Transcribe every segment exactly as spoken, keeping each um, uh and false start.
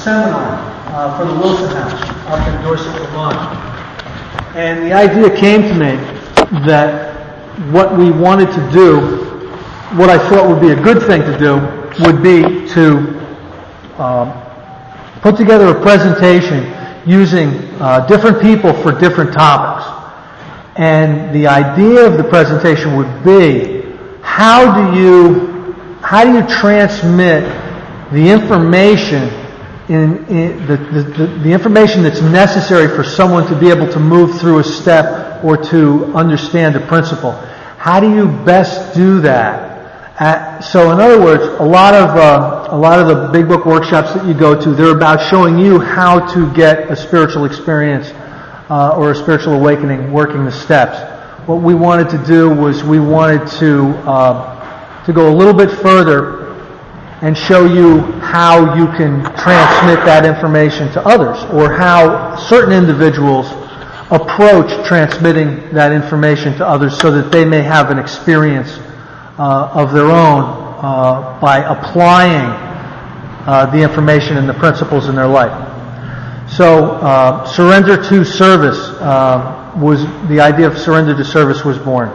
seminar uh, for the Wilson House up in Dorset, Vermont. And the idea came to me that what we wanted to do, what I thought would be a good thing to do, would be to um, put together a presentation using uh, different people for different topics. And the idea of the presentation would be, how do you, how do you transmit the information in, in the, the, the information that's necessary for someone to be able to move through a step or to understand a principle? How do you best do that? Uh, so, in other words, a lot of uh, a lot of the big book workshops that you go to, they're about showing you how to get a spiritual experience uh, or a spiritual awakening, working the steps. What we wanted to do was we wanted to uh, to go a little bit further and show you how you can transmit that information to others, or how certain individuals approach transmitting that information to others so that they may have an experience uh, of their own uh, by applying uh, the information and the principles in their life. So, uh, surrender to service uh, was the idea of surrender to service was born.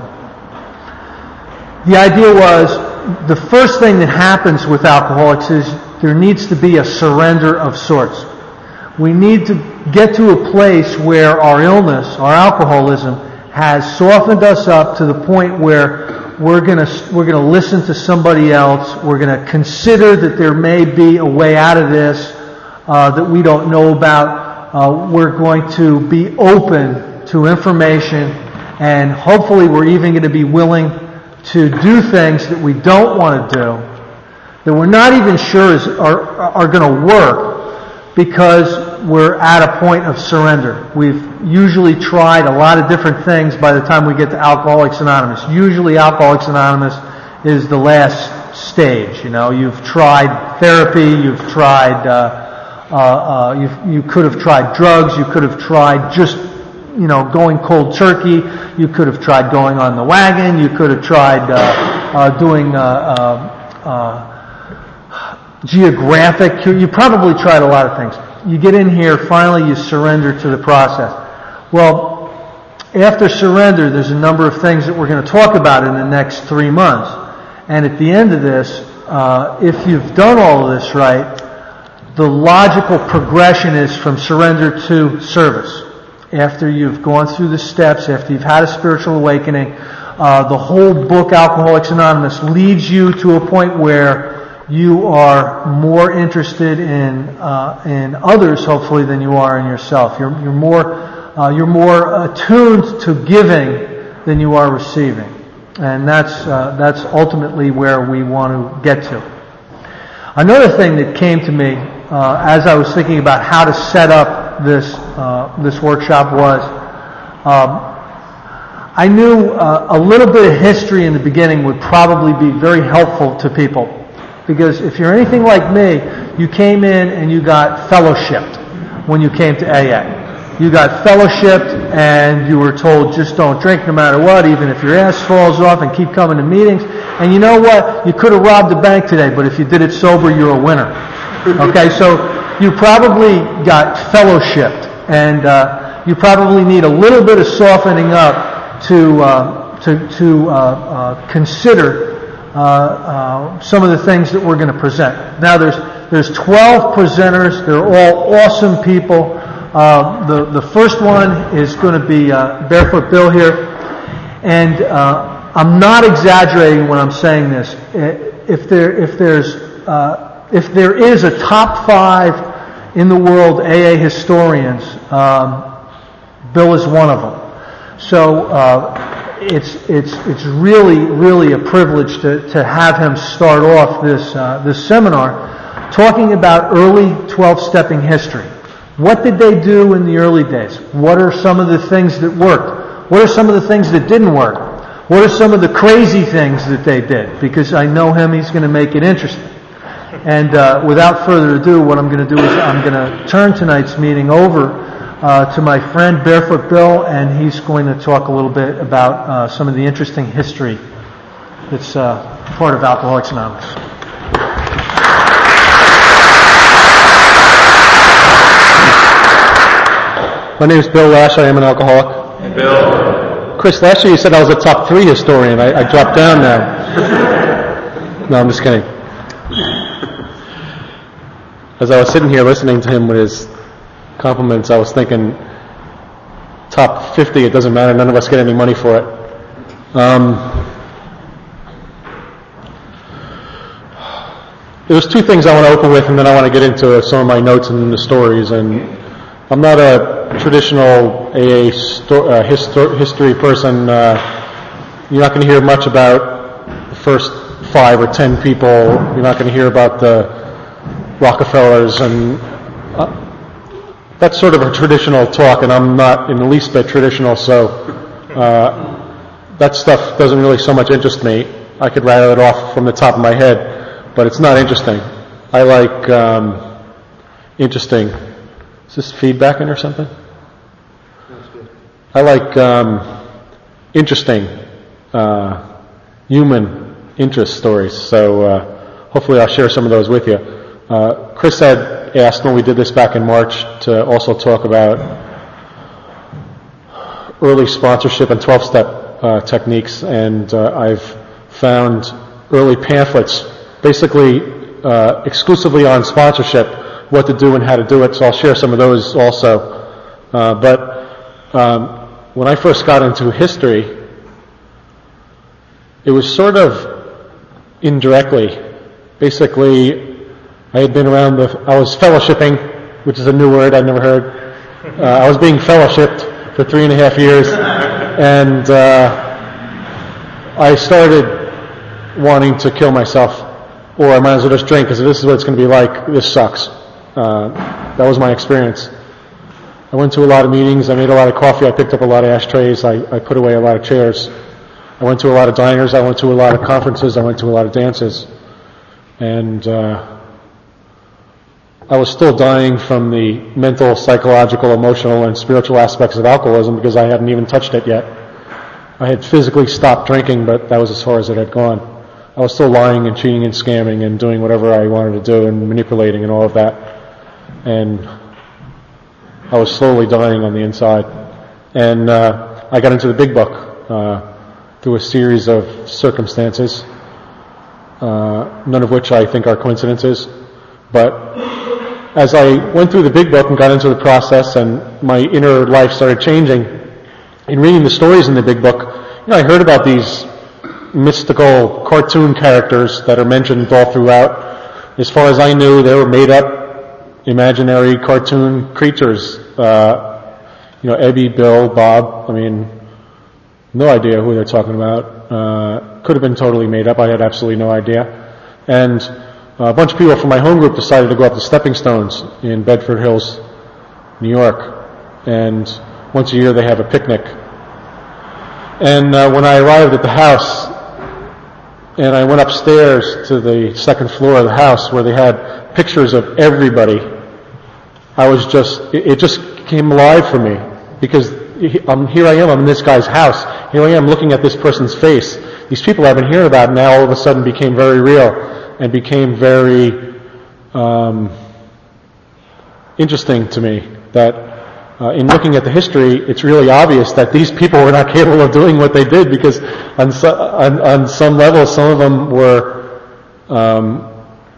The idea was, the first thing that happens with alcoholics is there needs to be a surrender of sorts. We need to get to a place where our illness, our alcoholism, has softened us up to the point where we're going to we're going to listen to somebody else. We're going to consider that there may be a way out of this uh, that we don't know about. Uh, we're going to be open to information, and hopefully we're even going to be willing to do things that we don't want to do, that we're not even sure is, are, are going to work, because we're at a point of surrender. We've usually tried a lot of different things by the time we get to Alcoholics Anonymous. Usually Alcoholics Anonymous is the last stage. You know, you've tried therapy, you've tried, uh, uh, uh, you've, you could have tried drugs, you could have tried just you know, going cold turkey. You could have tried going on the wagon. You could have tried uh, uh, doing uh, uh, uh, geographic. You probably tried a lot of things. You get in here, finally you surrender to the process. Well, after surrender, there's a number of things that we're going to talk about in the next three months. And at the end of this, uh, if you've done all of this right, the logical progression is from surrender to service. After you've gone through the steps, after you've had a spiritual awakening, uh, the whole book, Alcoholics Anonymous, leads you to a point where you are more interested in uh, in others, hopefully, than you are in yourself. You're, you're more uh, you're more attuned to giving than you are receiving, and that's uh, that's ultimately where we want to get to. Another thing that came to me uh, as I was thinking about how to set up this uh, this workshop was, um, I knew uh, a little bit of history in the beginning would probably be very helpful to people, because if you're anything like me, you came in and you got fellowshipped when you came to A A. You got fellowshipped and you were told, just don't drink no matter what, even if your ass falls off, and keep coming to meetings. And you know what? You could have robbed a bank today, but if you did it sober, you're a winner. Okay, so you probably got fellowshipped, and uh, you probably need a little bit of softening up to uh, to to uh, uh, consider uh, uh, some of the things that we're going to present. Now, there's there's twelve presenters. They're all awesome people. Uh, the the first one is going to be uh, Barefoot Bill here, and uh, I'm not exaggerating when I'm saying this. If there if there's uh, if there is a top five in the world A A historians, um, Bill is one of them. So uh, it's it's it's really really a privilege to to have him start off this uh, this seminar talking about early twelve-stepping history. What did they do in the early days? What are some of the things that worked? What are some of the things that didn't work? What are some of the crazy things that they did? Because I know him, he's going to make it interesting. And uh, without further ado, what I'm going to do is I'm going to turn tonight's meeting over uh, to my friend Barefoot Bill, and he's going to talk a little bit about uh, some of the interesting history that's uh, part of Alcoholics Anonymous. My name is Bill Lash. I am an alcoholic. And Bill. Chris, last year you said I was a top three historian. I, I dropped down now. No, I'm just kidding. As I was sitting here listening to him with his compliments, I was thinking, top fifty, it doesn't matter. None of us get any money for it. Um, there's two things I want to open with, and then I want to get into some of my notes and the stories. And I'm not a traditional A A sto- uh, histo- history person. Uh, you're not going to hear much about the first five or ten people. You're not going to hear about the Rockefellers, and uh, that's sort of a traditional talk, and I'm not in the least bit traditional, so uh, that stuff doesn't really so much interest me. I could rattle it off from the top of my head, but it's not interesting. I like um, interesting. Is this feedback in or something? That's good. I like um, interesting uh, human interest stories, so uh, hopefully I'll share some of those with you. Uh, Chris had asked when we did this back in March to also talk about early sponsorship and twelve-step uh, techniques, and uh, I've found early pamphlets basically uh, exclusively on sponsorship, what to do and how to do it, so I'll share some of those also. Uh, but um, when I first got into history, it was sort of indirectly. Basically, I had been around the, I was fellowshipping, which is a new word I'd never heard. Uh, I was being fellowshipped for three and a half years, and uh, I started wanting to kill myself, or I might as well just drink, because if this is what it's going to be like, this sucks. Uh, that was my experience. I went to a lot of meetings, I made a lot of coffee, I picked up a lot of ashtrays, I, I put away a lot of chairs. I went to a lot of diners, I went to a lot of conferences, I went to a lot of dances. And uh, I was still dying from the mental, psychological, emotional, and spiritual aspects of alcoholism because I hadn't even touched it yet. I had physically stopped drinking, but that was as far as it had gone. I was still lying and cheating and scamming and doing whatever I wanted to do and manipulating and all of that. And I was slowly dying on the inside. And uh, I got into the big book uh, through a series of circumstances, uh, none of which I think are coincidences. But as I went through the big book and got into the process and my inner life started changing, in reading the stories in the big book, you know, I heard about these mystical cartoon characters that are mentioned all throughout. As far as I knew, they were made up imaginary cartoon creatures. Uh, you know, Ebby, Bill, Bob. I mean, no idea who they're talking about. Uh, could have been totally made up. I had absolutely no idea. And a bunch of people from my home group decided to go up to Stepping Stones in Bedford Hills, New York. And once a year they have a picnic. And uh, when I arrived at the house, and I went upstairs to the second floor of the house where they had pictures of everybody, I was just, it, it just came alive for me. Because I'm, here I am, I'm in this guy's house. Here I am looking at this person's face. These people I've been hearing about now all of a sudden became very real and became very um, interesting to me. That uh, in looking at the history, it's really obvious that these people were not capable of doing what they did, because on, so, on, on some level, some of them were um,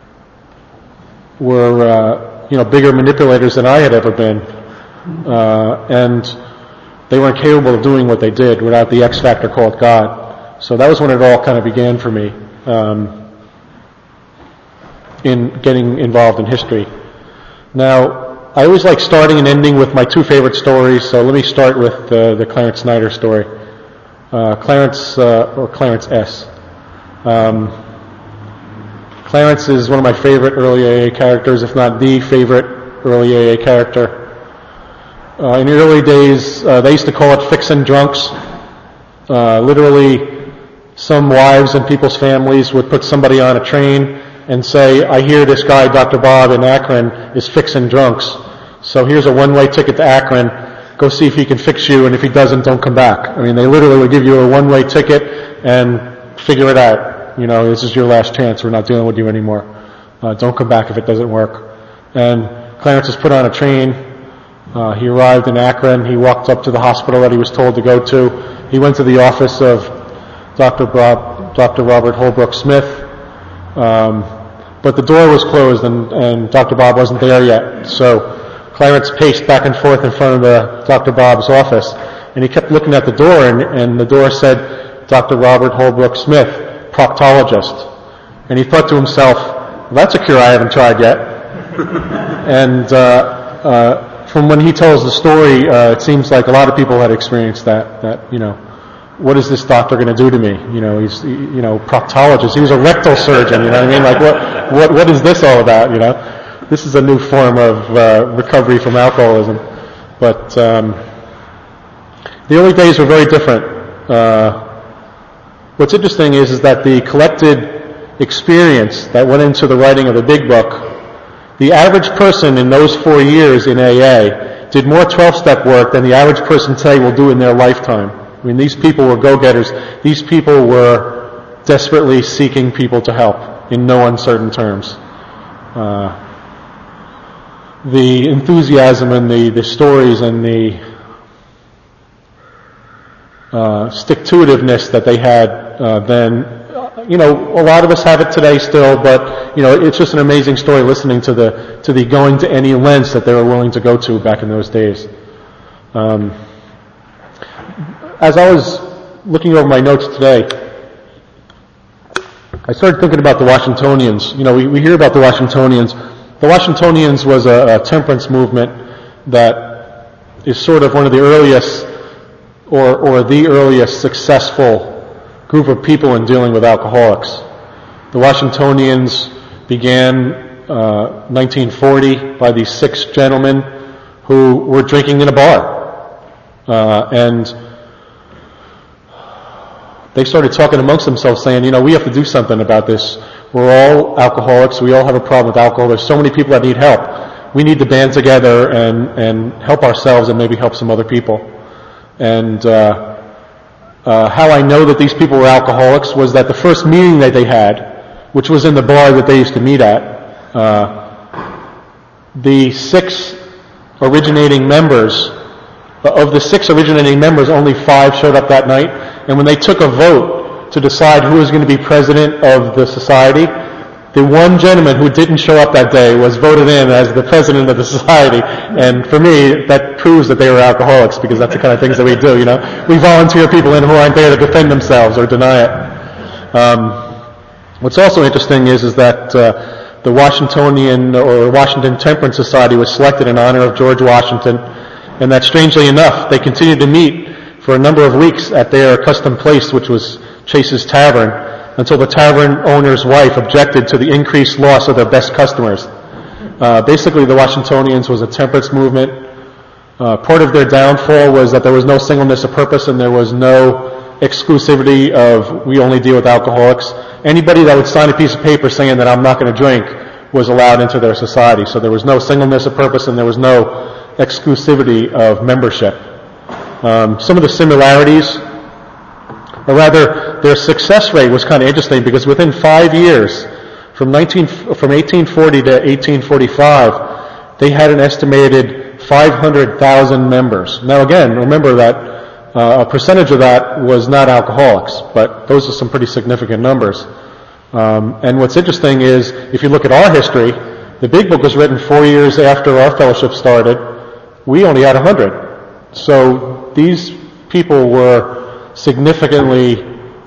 were uh, you know bigger manipulators than I had ever been, uh, and they weren't capable of doing what they did without the X factor called God. So that was when it all kind of began for me. Um, in getting involved in history. Now, I always like starting and ending with my two favorite stories, so let me start with uh, the Clarence Snyder story. Uh, Clarence, uh, or Clarence S. Um, Clarence is one of my favorite early A A characters, if not the favorite early A A character. Uh, in the early days, uh, they used to call it fixin' drunks. Uh, literally, some wives and people's families would put somebody on a train and say, I hear this guy, Doctor Bob in Akron, is fixing drunks. So here's a one-way ticket to Akron. Go see if he can fix you, and if he doesn't, don't come back. I mean, they literally would give you a one-way ticket and figure it out. You know, this is your last chance. We're not dealing with you anymore. Uh, don't come back if it doesn't work. And Clarence is put on a train Uh, he arrived in Akron. He walked up to the hospital that he was told to go to. He went to the office of Doctor Bob, Doctor Robert Holbrook Smith, um, but the door was closed and, and Doctor Bob wasn't there yet. So Clarence paced back and forth in front of the Doctor Bob's office, and he kept looking at the door, and, and the door said, Doctor Robert Holbrook Smith, proctologist. And he thought to himself, well, that's a cure I haven't tried yet. and uh, uh, from when he tells the story, uh, it seems like a lot of people had experienced that, that, you know, what is this doctor going to do to me? You know, he's, you know, proctologist. He was a rectal surgeon, you know what I mean? Like, what, what, what is this all about, you know? This is a new form of uh, recovery from alcoholism. But um, the early days were very different. Uh, what's interesting is, is that the collected experience that went into the writing of the Big Book, the average person in those four years in A A did more twelve-step work than the average person today will do in their lifetime. I mean, these people were go-getters. These people were desperately seeking people to help in no uncertain terms. Uh, the enthusiasm and the, the stories and the uh, stick-to-itiveness that they had uh, then, you know, a lot of us have it today still, but, you know, it's just an amazing story listening to the to the going to any lengths that they were willing to go to back in those days. Um, as I was looking over my notes today, I started thinking about the Washingtonians. You know, we, we hear about the Washingtonians. The Washingtonians was a, a temperance movement that is sort of one of the earliest, or, or the earliest successful group of people in dealing with alcoholics. The Washingtonians began uh, nineteen forty by these six gentlemen who were drinking in a bar. Uh, and they started talking amongst themselves saying, you know, we have to do something about this. We're all alcoholics. We all have a problem with alcohol. There's so many people that need help. We need to band together and, and help ourselves and maybe help some other people. And uh, uh, how I know that these people were alcoholics was that the first meeting that they had, which was in the bar that they used to meet at, uh, the six originating members, of the six originating members, only five showed up that night. And when they took a vote to decide who was going to be president of the society, the one gentleman who didn't show up that day was voted in as the president of the society. And for me, that proves that they were alcoholics, because that's the kind of things that we do, you know. We volunteer people in who aren't there to defend themselves or deny it. Um, what's also interesting is, is that uh, the Washingtonian or Washington Temperance Society was selected in honor of George Washington, and that strangely enough, they continued to meet for a number of weeks at their accustomed place, which was Chase's Tavern, until the tavern owner's wife objected to the increased loss of their best customers. Uh, basically, the Washingtonians was a temperance movement. Uh, part of their downfall was that there was no singleness of purpose and there was no exclusivity of we only deal with alcoholics. Anybody that would sign a piece of paper saying that I'm not going to drink was allowed into their society. So there was no singleness of purpose and there was no exclusivity of membership. Um, some of the similarities, or rather, their success rate was kind of interesting, because within five years, from nineteen from eighteen forty to eighteen forty-five, they had an estimated five hundred thousand members. Now, again, remember that uh, a percentage of that was not alcoholics, but those are some pretty significant numbers. Um, and what's interesting is, if you look at our history, the Big Book was written four years after our fellowship started. We only had one hundred. So these people were significantly,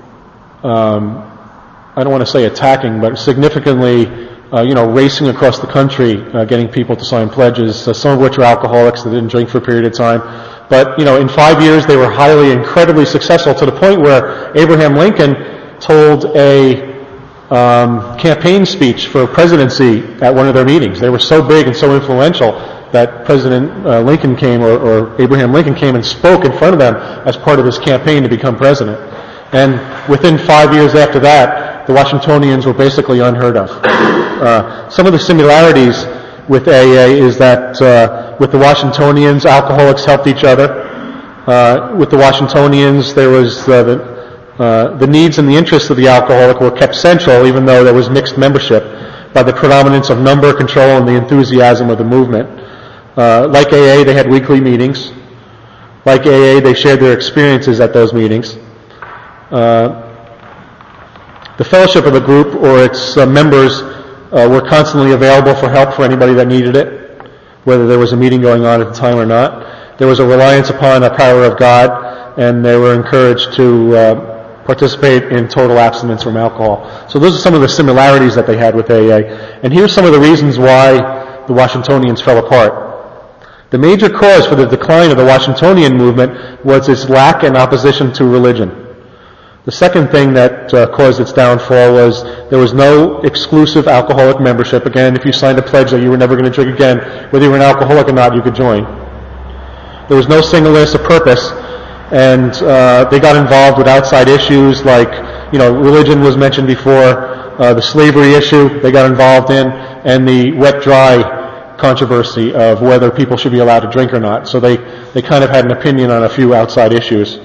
um, I don't want to say attacking, but significantly, uh, you know, racing across the country, uh, getting people to sign pledges, uh, some of which were alcoholics that didn't drink for a period of time. But, you know, in five years they were highly, incredibly successful, to the point where Abraham Lincoln told a um, campaign speech for presidency at one of their meetings. They were so big and so influential that President uh, Lincoln came, or, or Abraham Lincoln came and spoke in front of them as part of his campaign to become president. And within five years after that, the Washingtonians were basically unheard of. Uh, some of the similarities with A A is that uh, with the Washingtonians, alcoholics helped each other. Uh, with the Washingtonians, there was uh, the, uh, the needs and the interests of the alcoholic were kept central, even though there was mixed membership, by the predominance of number control and the enthusiasm of the movement. Uh, like A A, they had weekly meetings. Like A A, they shared their experiences at those meetings. Uh, the fellowship of the group or its uh, members uh, were constantly available for help for anybody that needed it, whether there was a meeting going on at the time or not. There was a reliance upon the power of God, and they were encouraged to uh, participate in total abstinence from alcohol. So those are some of the similarities that they had with A A. And here's some of the reasons why the Washingtonians fell apart. The major cause for the decline of the Washingtonian movement was its lack and opposition to religion. The second thing that uh, caused its downfall was there was no exclusive alcoholic membership. Again, if you signed a pledge that you were never going to drink again, whether you were an alcoholic or not, you could join. There was no singleness of purpose, and uh, they got involved with outside issues like, you know, religion was mentioned before, uh, the slavery issue they got involved in, and the wet-dry controversy of whether people should be allowed to drink or not. So they, they kind of had an opinion on a few outside issues.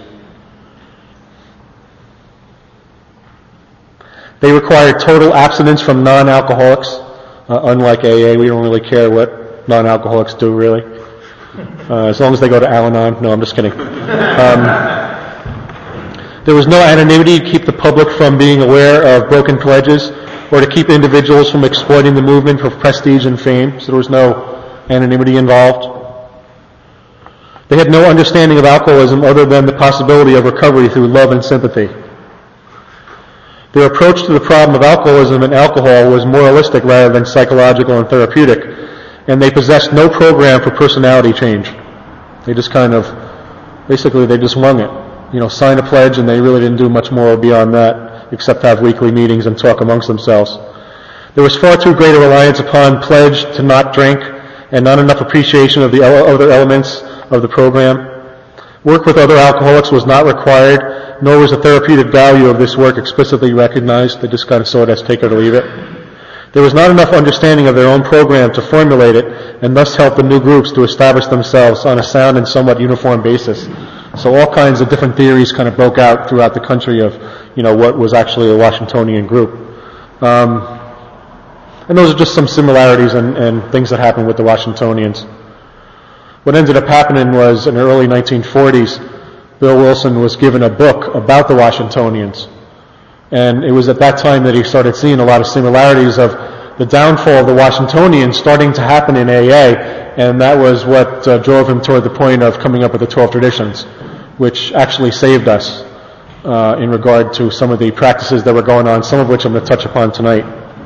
They required total abstinence from non-alcoholics. Uh, unlike A A, we don't really care what non-alcoholics do, really. Uh, as long as they go to Al-Anon. No, I'm just kidding. Um, there was no anonymity to keep the public from being aware of broken pledges or to keep individuals from exploiting the movement for prestige and fame. So there was no anonymity involved. They had no understanding of alcoholism other than the possibility of recovery through love and sympathy. Their approach to the problem of alcoholism and alcohol was moralistic rather than psychological and therapeutic, and they possessed no program for personality change. They just kind of, basically they just wung it. You know, sign a pledge, and they really didn't do much more beyond that, except have weekly meetings and talk amongst themselves. There was far too great a reliance upon pledge to not drink, and not enough appreciation of the other elements of the program. Work with other alcoholics was not required, nor was the therapeutic value of this work explicitly recognized. They just kind of saw it as take it or leave it. There was not enough understanding of their own program to formulate it, and thus help the new groups to establish themselves on a sound and somewhat uniform basis. So all kinds of different theories kind of broke out throughout the country of, you know, what was actually a Washingtonian group. Um, and those are just some similarities and, and things that happened with the Washingtonians. What ended up happening was, in the early nineteen forties, Bill Wilson was given a book about the Washingtonians. And it was at that time that he started seeing a lot of similarities of the downfall of the Washingtonians starting to happen in A A, and that was what uh, drove him toward the point of coming up with the twelve traditions, which actually saved us uh, in regard to some of the practices that were going on, some of which I'm going to touch upon tonight.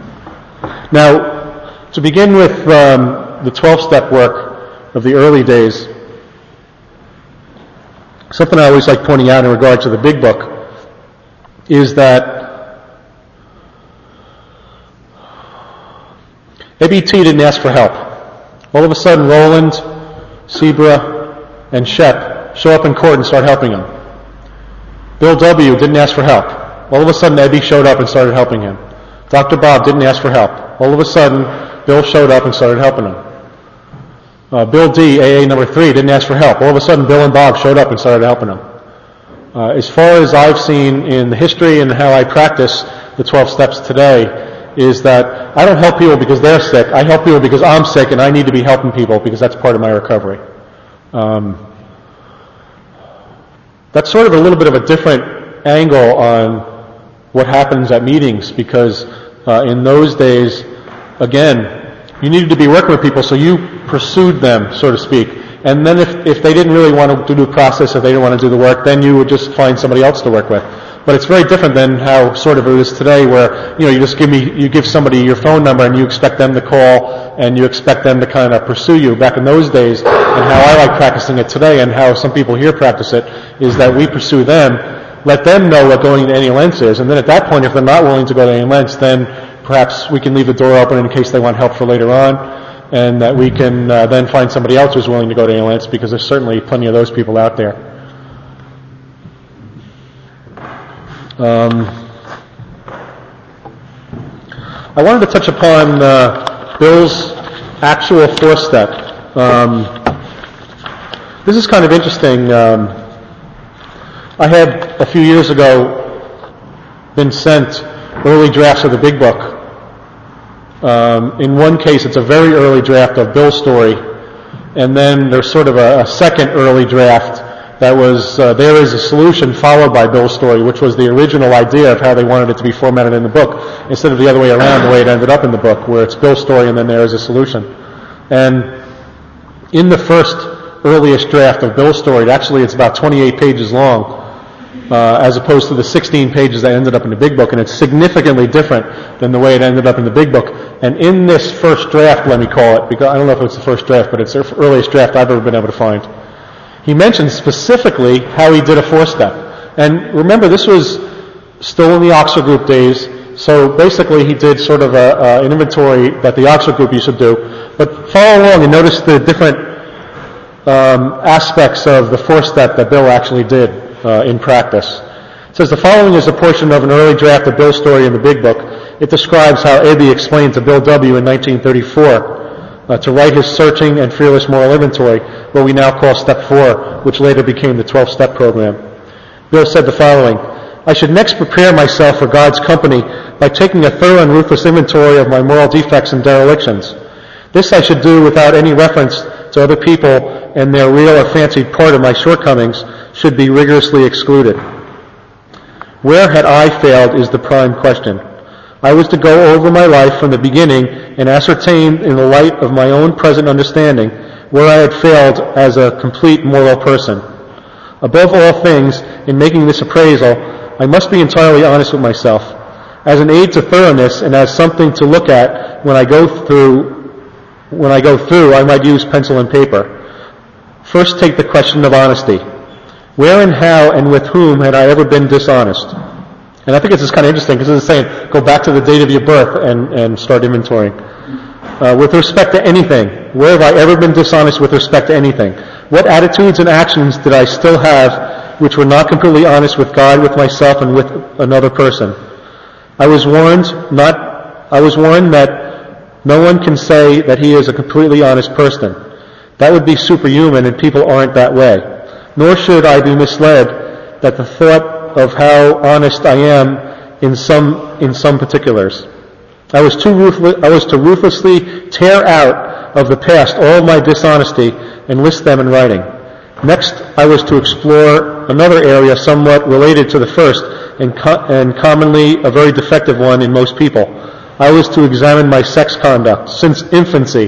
Now, to begin with um, the twelve-step work of the early days, something I always like pointing out in regard to the big book is that A B T didn't ask for help. All of a sudden, Roland, Sebra, and Shep show up in court and start helping him. Bill W. didn't ask for help. All of a sudden, Ebby showed up and started helping him. Doctor Bob didn't ask for help. All of a sudden, Bill showed up and started helping him. Uh, Bill D, A A number three, didn't ask for help. All of a sudden, Bill and Bob showed up and started helping him. Uh, as far as I've seen in the history and how I practice the twelve steps today, is that I don't help people because they're sick. I help people because I'm sick and I need to be helping people because that's part of my recovery. Um, that's sort of a little bit of a different angle on what happens at meetings, because uh, in those days, again, you needed to be working with people, so you pursued them, so to speak. And then if, if they didn't really want to do the process, if they didn't want to do the work, then you would just find somebody else to work with. But it's very different than how sort of it is today, where, you know, you just give me, you give somebody your phone number and you expect them to call and you expect them to kind of pursue you. Back in those days, and how I like practicing it today and how some people here practice it, is that we pursue them, let them know what going to any lengths is, and then at that point, if they're not willing to go to any lengths, then perhaps we can leave the door open in case they want help for later on, and that we can uh, then find somebody else who's willing to go to any lengths, because there's certainly plenty of those people out there. Um, I wanted to touch upon uh, Bill's actual fourth step. Um, this is kind of interesting. Um, I had, a few years ago, been sent early drafts of the Big Book. Um, in one case, it's a very early draft of Bill's story, And then there's sort of a, a second early draft that was, uh, there is a solution, followed by Bill's story, which was the original idea of how they wanted it to be formatted in the book, instead of the other way around, the way it ended up in the book, where it's Bill's story and then there is a solution. And in the first earliest draft of Bill's story, actually it's about twenty-eight pages long, uh, as opposed to the sixteen pages that ended up in the big book, and it's significantly different than the way it ended up in the big book. And in this first draft, let me call it, because I don't know if it's the first draft, but it's the earliest draft I've ever been able to find, he mentions specifically how he did a four-step. And remember, this was still in the Oxford Group days, so basically he did sort of a, uh, an inventory that the Oxford Group used to do. But follow along and notice the different um, aspects of the four-step that Bill actually did uh, in practice. It says, the following is a portion of an early draft of Bill's story in the Big Book. It describes how Abbe explained to Bill W. in nineteen thirty-four uh, to write his searching and fearless moral inventory, what we now call Step four, which later became the twelve-step program. Bill said the following, I should next prepare myself for God's company by taking a thorough and ruthless inventory of my moral defects and derelictions. This I should do without any reference to other people, and their real or fancied part of my shortcomings should be rigorously excluded. Where had I failed is the prime question. I was to go over my life from the beginning and ascertain in the light of my own present understanding where I had failed as a complete moral person. Above all things, in making this appraisal, I must be entirely honest with myself. As an aid to thoroughness and as something to look at when I go through, when I go through, I might use pencil and paper. First, take the question of honesty. Where and how and with whom had I ever been dishonest? And I think it's just kind of interesting because it's saying, go back to the date of your birth and, and start inventorying. Uh, with respect to anything, where have I ever been dishonest with respect to anything? What attitudes and actions did I still have which were not completely honest with God, with myself, and with another person? I was warned not, I was warned that no one can say that he is a completely honest person. That would be superhuman, and people aren't that way. Nor should I be misled that the thought of how honest I am in some in some particulars. I was too ruthless, I was to ruthlessly tear out of the past all of my dishonesty and list them in writing. Next, I was to explore another area somewhat related to the first and, co- and commonly a very defective one in most people. I was to examine my sex conduct since infancy.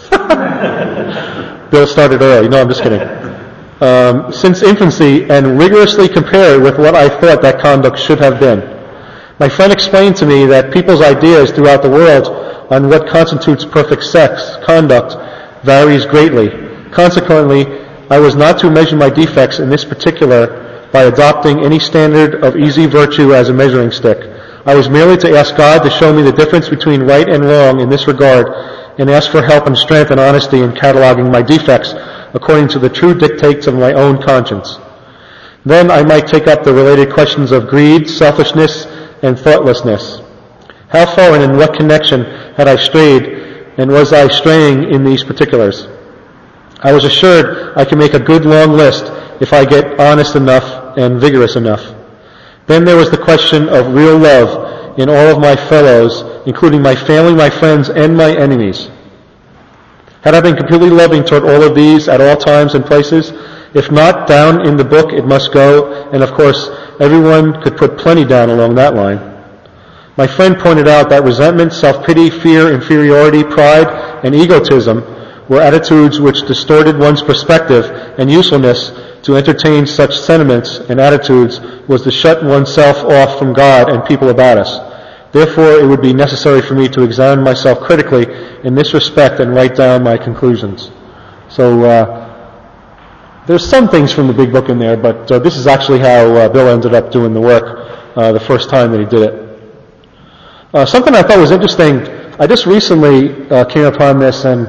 Bill started early. No, I'm just kidding. Um, since infancy and rigorously compare it with what I thought that conduct should have been. My friend explained to me that people's ideas throughout the world on what constitutes perfect sex conduct varies greatly. Consequently, I was not to measure my defects in this particular by adopting any standard of easy virtue as a measuring stick. I was merely to ask God to show me the difference between right and wrong in this regard, and ask for help and strength and honesty in cataloging my defects according to the true dictates of my own conscience. Then I might take up the related questions of greed, selfishness, and thoughtlessness. How far and in what connection had I strayed, and was I straying in these particulars? I was assured I can make a good long list if I get honest enough and vigorous enough. Then there was the question of real love in all of my fellows, including my family, my friends, and my enemies. Had I been completely loving toward all of these at all times and places? If not, down in the book it must go, and of course, everyone could put plenty down along that line. My friend pointed out that resentment, self-pity, fear, inferiority, pride, and egotism were attitudes which distorted one's perspective, and usefulness to entertain such sentiments and attitudes was to shut oneself off from God and people about us. Therefore, it would be necessary for me to examine myself critically in this respect and write down my conclusions. So, uh, there's some things from the big book in there, but uh, this is actually how uh, Bill ended up doing the work uh, the first time that he did it. Uh, something I thought was interesting, I just recently uh, came upon this, and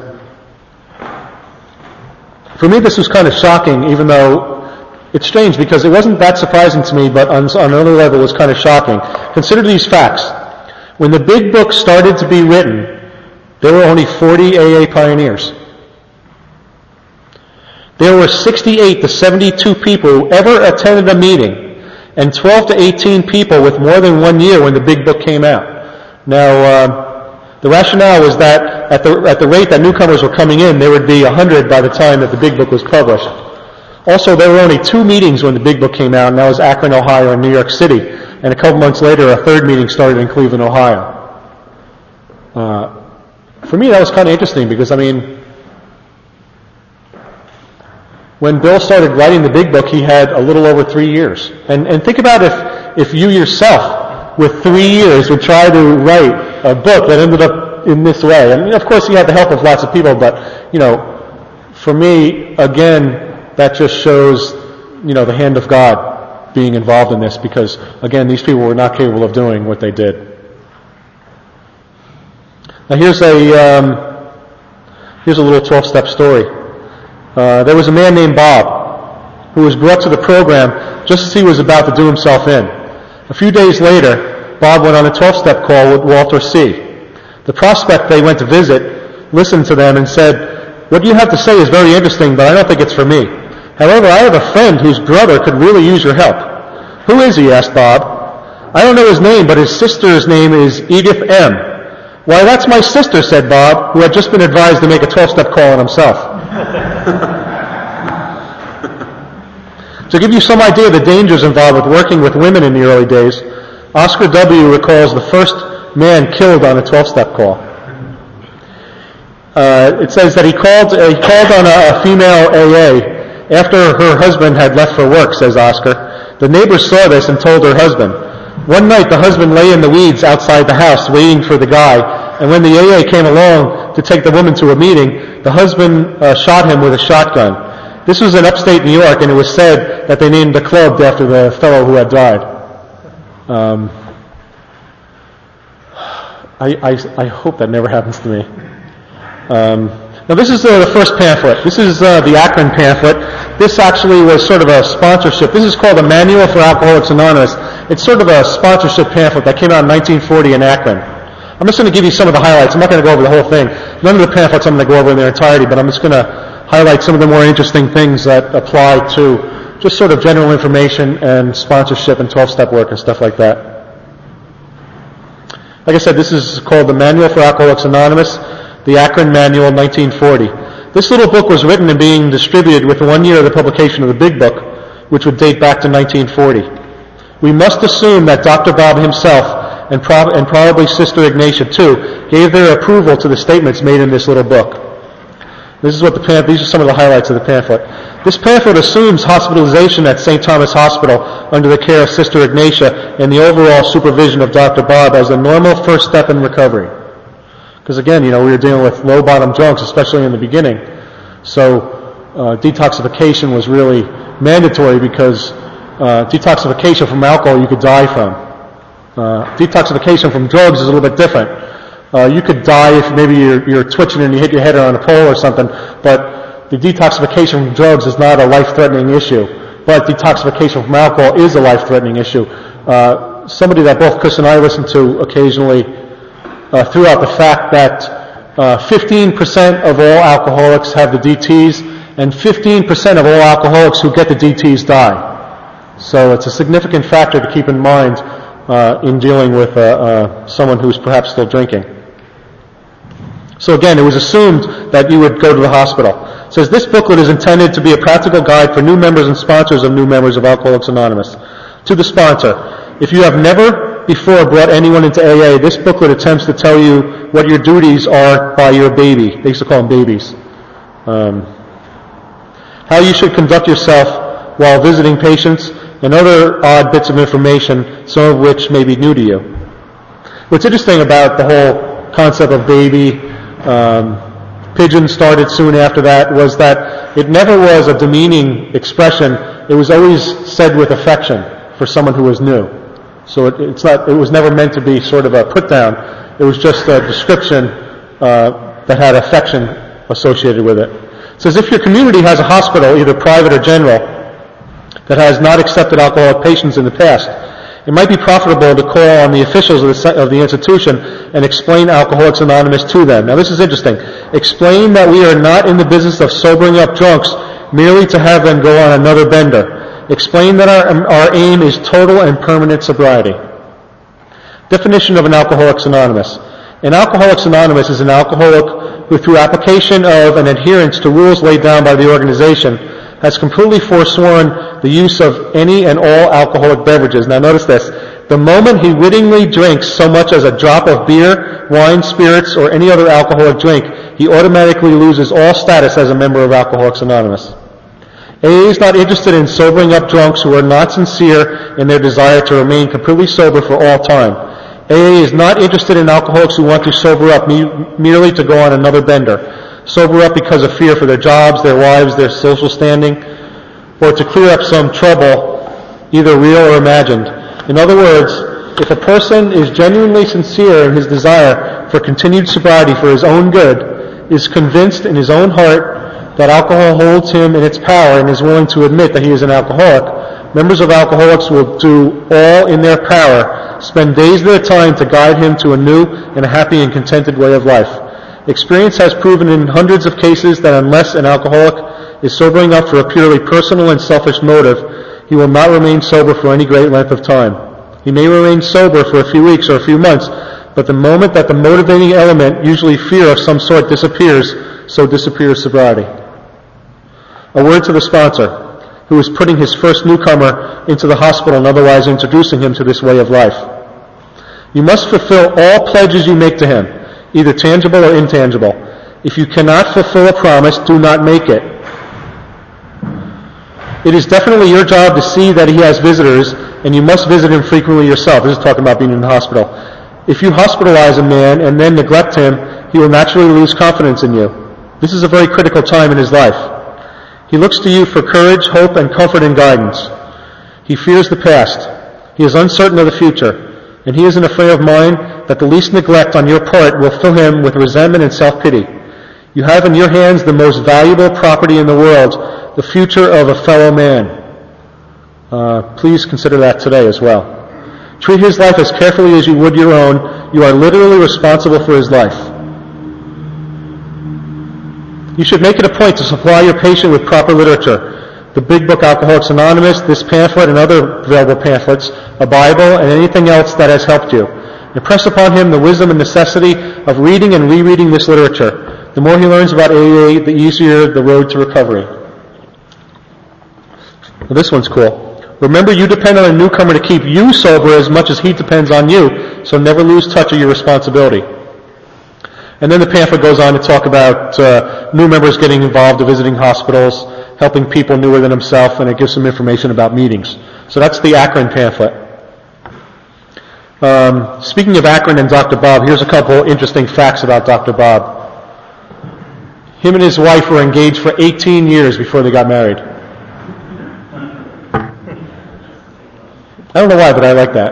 for me this was kind of shocking, even though it's strange because it wasn't that surprising to me, but on, on another level it was kind of shocking. Consider these facts. When the big book started to be written, there were only forty A A pioneers. There were sixty-eight to seventy-two people who ever attended a meeting, and twelve to eighteen people with more than one year when the big book came out. Now, uh, The rationale was that at the, at the rate that newcomers were coming in, there would be one hundred by the time that the Big Book was published. Also, there were only two meetings when the Big Book came out, and that was Akron, Ohio, and New York City. And a couple months later, a third meeting started in Cleveland, Ohio. Uh, for me, that was kind of interesting because, I mean, when Bill started writing the Big Book, he had a little over three years. And, and think about if, if you yourself, with three years, would try to write a book that ended up in this way. And, of course, he had the help of lots of people, but, you know, for me, again, that just shows, you know, the hand of God being involved in this because, again, these people were not capable of doing what they did. Now here's a um, here's a little twelve-step story. Uh, there was a man named Bob who was brought to the program just as he was about to do himself in. A few days later, Bob went on a twelve-step call with Walter C. The prospect they went to visit listened to them and said, "What you have to say is very interesting, but I don't think it's for me. However, I have a friend whose brother could really use your help." "Who is he?" asked Bob. "I don't know his name, but his sister's name is Edith M." "Why, that's my sister," said Bob, who had just been advised to make a twelve-step call on himself. To give you some idea of the dangers involved with working with women in the early days, Oscar W. recalls the first man killed on a twelve-step call. Uh, it says that he called, uh, he called on a, a female A A after her husband had left for work, says Oscar. The neighbors saw this and told her husband. One night the husband lay in the weeds outside the house waiting for the guy, and when the A A came along to take the woman to a meeting, the husband uh, shot him with a shotgun. This was in upstate New York, and it was said that they named the club after the fellow who had died. Um, I, I, I hope that never happens to me. Um, Now this is uh, the first pamphlet. This is uh, the Akron pamphlet. This actually was sort of a sponsorship. This is called a Manual for Alcoholics Anonymous. It's sort of a sponsorship pamphlet that came out in nineteen forty in Akron. I'm just going to give you some of the highlights. I'm not going to go over the whole thing. None of the pamphlets I'm going to go over in their entirety, but I'm just going to highlight some of the more interesting things that apply to just sort of general information and sponsorship and twelve-step work and stuff like that. Like I said, this is called the Manual for Alcoholics Anonymous. The Akron Manual, nineteen forty. This little book was written and being distributed with one year of the publication of the Big Book, which would date back to nineteen forty. We must assume that Doctor Bob himself, and, prob- and probably Sister Ignatia too, gave their approval to the statements made in this little book. This is what the pamphlet, these are some of the highlights of the pamphlet. This pamphlet assumes hospitalization at Saint Thomas Hospital under the care of Sister Ignatia and the overall supervision of Doctor Bob as a normal first step in recovery. Because again, you know, we were dealing with low-bottom drunks, especially in the beginning. So uh, detoxification was really mandatory because uh, detoxification from alcohol you could die from. Uh, detoxification from drugs is a little bit different. Uh, you could die if maybe you're, you're twitching and you hit your head on a pole or something, but the detoxification from drugs is not a life-threatening issue. But detoxification from alcohol is a life-threatening issue. Uh, somebody that both Chris and I listen to occasionally Uh, threw out the fact that uh, fifteen percent of all alcoholics have the D Ts, and fifteen percent of all alcoholics who get the D Ts die. So it's a significant factor to keep in mind uh, in dealing with uh, uh, someone who's perhaps still drinking. So again, it was assumed that you would go to the hospital. It says, this booklet is intended to be a practical guide for new members and sponsors of new members of Alcoholics Anonymous. To the sponsor, if you have never before brought anyone into A A, this booklet attempts to tell you what your duties are by your baby. They used to call them babies. Um, how you should conduct yourself while visiting patients, and other odd bits of information, some of which may be new to you. What's interesting about the whole concept of baby, um, Pigeon started soon after that, was that it never was a demeaning expression. It was always said with affection for someone who was new. So it, it's not, it was never meant to be sort of a put down. It was just a description uh, that had affection associated with it. It says if your community has a hospital, either private or general, that has not accepted alcoholic patients in the past, it might be profitable to call on the officials of the, of the institution and explain Alcoholics Anonymous to them. Now this is interesting. Explain that we are not in the business of sobering up drunks merely to have them go on another bender. Explain that our, our aim is total and permanent sobriety. Definition of an Alcoholics Anonymous. An Alcoholics Anonymous is an alcoholic who, through application of and adherence to rules laid down by the organization, has completely forsworn the use of any and all alcoholic beverages. Now notice this. The moment he wittingly drinks so much as a drop of beer, wine, spirits, or any other alcoholic drink, he automatically loses all status as a member of Alcoholics Anonymous. A A is not interested in sobering up drunks who are not sincere in their desire to remain completely sober for all time. A A is not interested in alcoholics who want to sober up me- merely to go on another bender, sober up because of fear for their jobs, their wives, their social standing, or to clear up some trouble, either real or imagined. In other words, if a person is genuinely sincere in his desire for continued sobriety for his own good, is convinced in his own heart that alcohol holds him in its power and is willing to admit that he is an alcoholic, members of Alcoholics will do all in their power, spend days at a time to guide him to a new and a happy and contented way of life. Experience has proven in hundreds of cases that unless an alcoholic is sobering up for a purely personal and selfish motive, he will not remain sober for any great length of time. He may remain sober for a few weeks or a few months, but the moment that the motivating element, usually fear of some sort, disappears, so disappears sobriety. A word to the sponsor, who is putting his first newcomer into the hospital and otherwise introducing him to this way of life. You must fulfill all pledges you make to him, either tangible or intangible. If you cannot fulfill a promise, do not make it. It is definitely your job to see that he has visitors, and you must visit him frequently yourself. This is talking about being in the hospital. If you hospitalize a man and then neglect him, he will naturally lose confidence in you. This is a very critical time in his life. He looks to you for courage, hope, and comfort and guidance. He fears the past. He is uncertain of the future, and he is in a frame of mind that the least neglect on your part will fill him with resentment and self-pity. You have in your hands the most valuable property in the world, the future of a fellow man. Uh, please consider that today as well. Treat his life as carefully as you would your own. You are literally responsible for his life. You should make it a point to supply your patient with proper literature. The big book Alcoholics Anonymous, this pamphlet and other available pamphlets, a Bible, and anything else that has helped you. Impress upon him the wisdom and necessity of reading and rereading this literature. The more he learns about A A, the easier the road to recovery. Well, this one's cool. Remember, you depend on a newcomer to keep you sober as much as he depends on you, so never lose touch of your responsibility. And then the pamphlet goes on to talk about uh, new members getting involved in visiting hospitals, helping people newer than himself, and it gives some information about meetings. So that's the Akron pamphlet. Um, speaking of Akron and Doctor Bob, here's a couple interesting facts about Doctor Bob. Him and his wife were engaged for eighteen years before they got married. I don't know why, but I like that.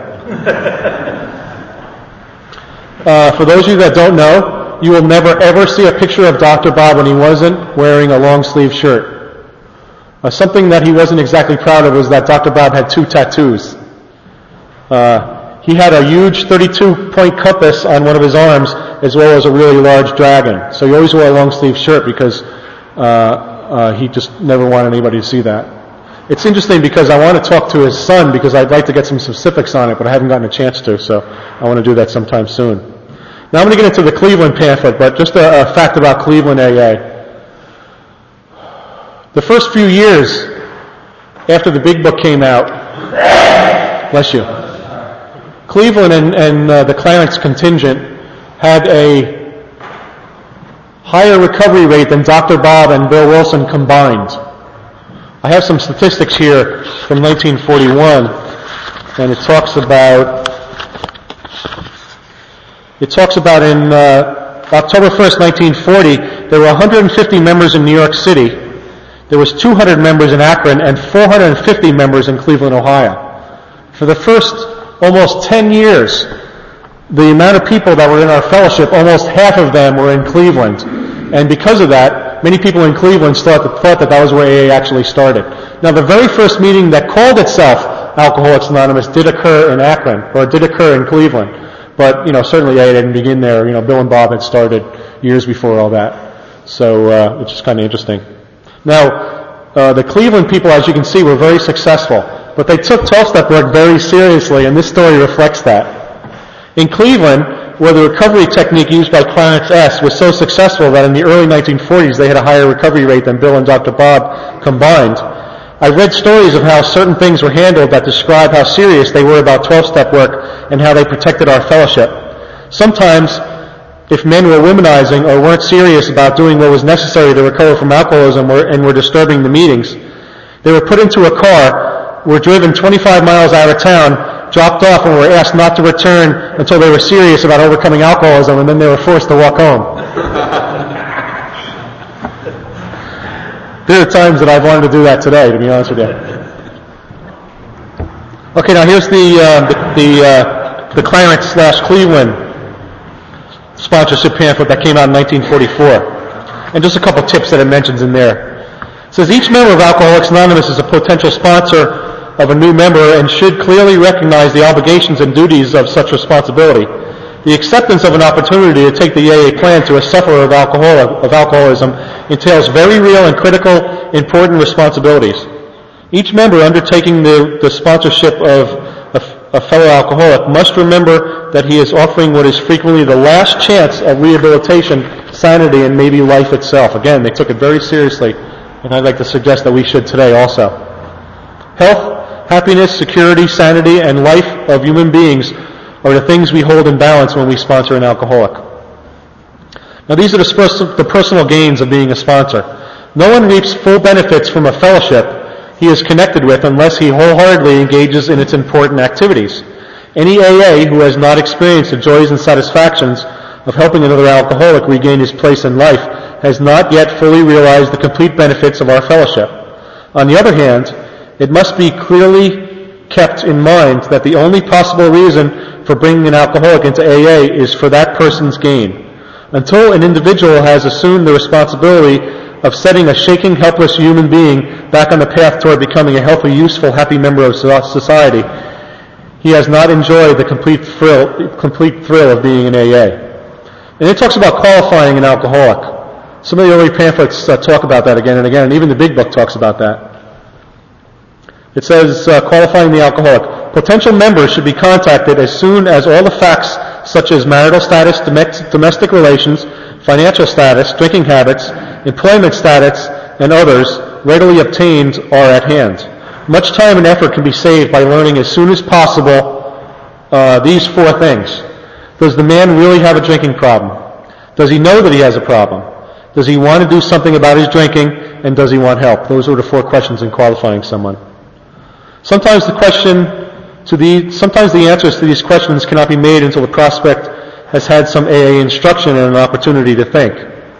Uh, for those of you that don't know, you will never ever see a picture of Doctor Bob when he wasn't wearing a long-sleeve shirt. Uh, something that he wasn't exactly proud of was that Doctor Bob had two tattoos. Uh, he had a huge thirty-two point compass on one of his arms, as well as a really large dragon. So he always wore a long-sleeve shirt because uh, uh, he just never wanted anybody to see that. It's interesting because I want to talk to his son because I'd like to get some specifics on it, but I haven't gotten a chance to, so I want to do that sometime soon. Now I'm going to get into the Cleveland pamphlet, but just a, a fact about Cleveland A A. The first few years after the big book came out, bless you, Cleveland and, and uh, the Clarence contingent had a higher recovery rate than Doctor Bob and Bill Wilson combined. I have some statistics here from nineteen forty-one, and it talks about it talks about in uh, October first, nineteen forty, there were one hundred fifty members in New York City. There was two hundred members in Akron and four hundred fifty members in Cleveland, Ohio. For the first almost ten years, the amount of people that were in our fellowship, almost half of them were in Cleveland. And because of that, many people in Cleveland thought that, thought that that was where A A actually started. Now, the very first meeting that called itself Alcoholics Anonymous did occur in Akron, or did occur in Cleveland. But, you know, certainly A A didn't begin there. You know, Bill and Bob had started years before all that. So, uh, which is kind of interesting. Now, uh, the Cleveland people, as you can see, were very successful. But they took twelve-step work very seriously, and this story reflects that. In Cleveland, where the recovery technique used by Clarence S. was so successful that in the early nineteen forties they had a higher recovery rate than Bill and Doctor Bob combined. I read stories of how certain things were handled that describe how serious they were about twelve-step work and how they protected our fellowship. Sometimes, if men were womanizing or weren't serious about doing what was necessary to recover from alcoholism or, and were disturbing the meetings, they were put into a car, were driven twenty-five miles out of town, dropped off, and were asked not to return until they were serious about overcoming alcoholism, and then they were forced to walk home. There are times that I've wanted to do that today, to be honest with you. Okay, now here's the uh, the the, uh, the Clarence slash Cleveland sponsorship pamphlet that came out in nineteen forty-four, and just a couple tips that it mentions in there. It says each member of Alcoholics Anonymous is a potential sponsor of a new member and should clearly recognize the obligations and duties of such responsibility. The acceptance of an opportunity to take the A A plan to a sufferer of, alcohol, of alcoholism entails very real and critical, important responsibilities. Each member undertaking the, the sponsorship of a, a fellow alcoholic must remember that he is offering what is frequently the last chance of rehabilitation, sanity, and maybe life itself. Again, they took it very seriously, and I'd like to suggest that we should today also. Health, happiness, security, sanity, and life of human beings are the things we hold in balance when we sponsor an alcoholic. Now these are the, the personal gains of being a sponsor. No one reaps full benefits from a fellowship he is connected with unless he wholeheartedly engages in its important activities. Any A A who has not experienced the joys and satisfactions of helping another alcoholic regain his place in life has not yet fully realized the complete benefits of our fellowship. On the other hand, it must be clearly kept in mind that the only possible reason for bringing an alcoholic into A A is for that person's gain. Until an individual has assumed the responsibility of setting a shaking, helpless human being back on the path toward becoming a healthy, useful, happy member of society, he has not enjoyed the complete thrill, complete thrill of being in A A. And it talks about qualifying an alcoholic. Some of the early pamphlets uh, talk about that again and again, and even the Big Book talks about that. It says, uh, qualifying the alcoholic. Potential members should be contacted as soon as all the facts such as marital status, domestic relations, financial status, drinking habits, employment status, and others readily obtained are at hand. Much time and effort can be saved by learning as soon as possible uh, these four things. Does the man really have a drinking problem? Does he know that he has a problem? Does he want to do something about his drinking? And does he want help? Those are the four questions in qualifying someone. Sometimes the question to the, sometimes the answers to these questions cannot be made until the prospect has had some A A instruction and an opportunity to think.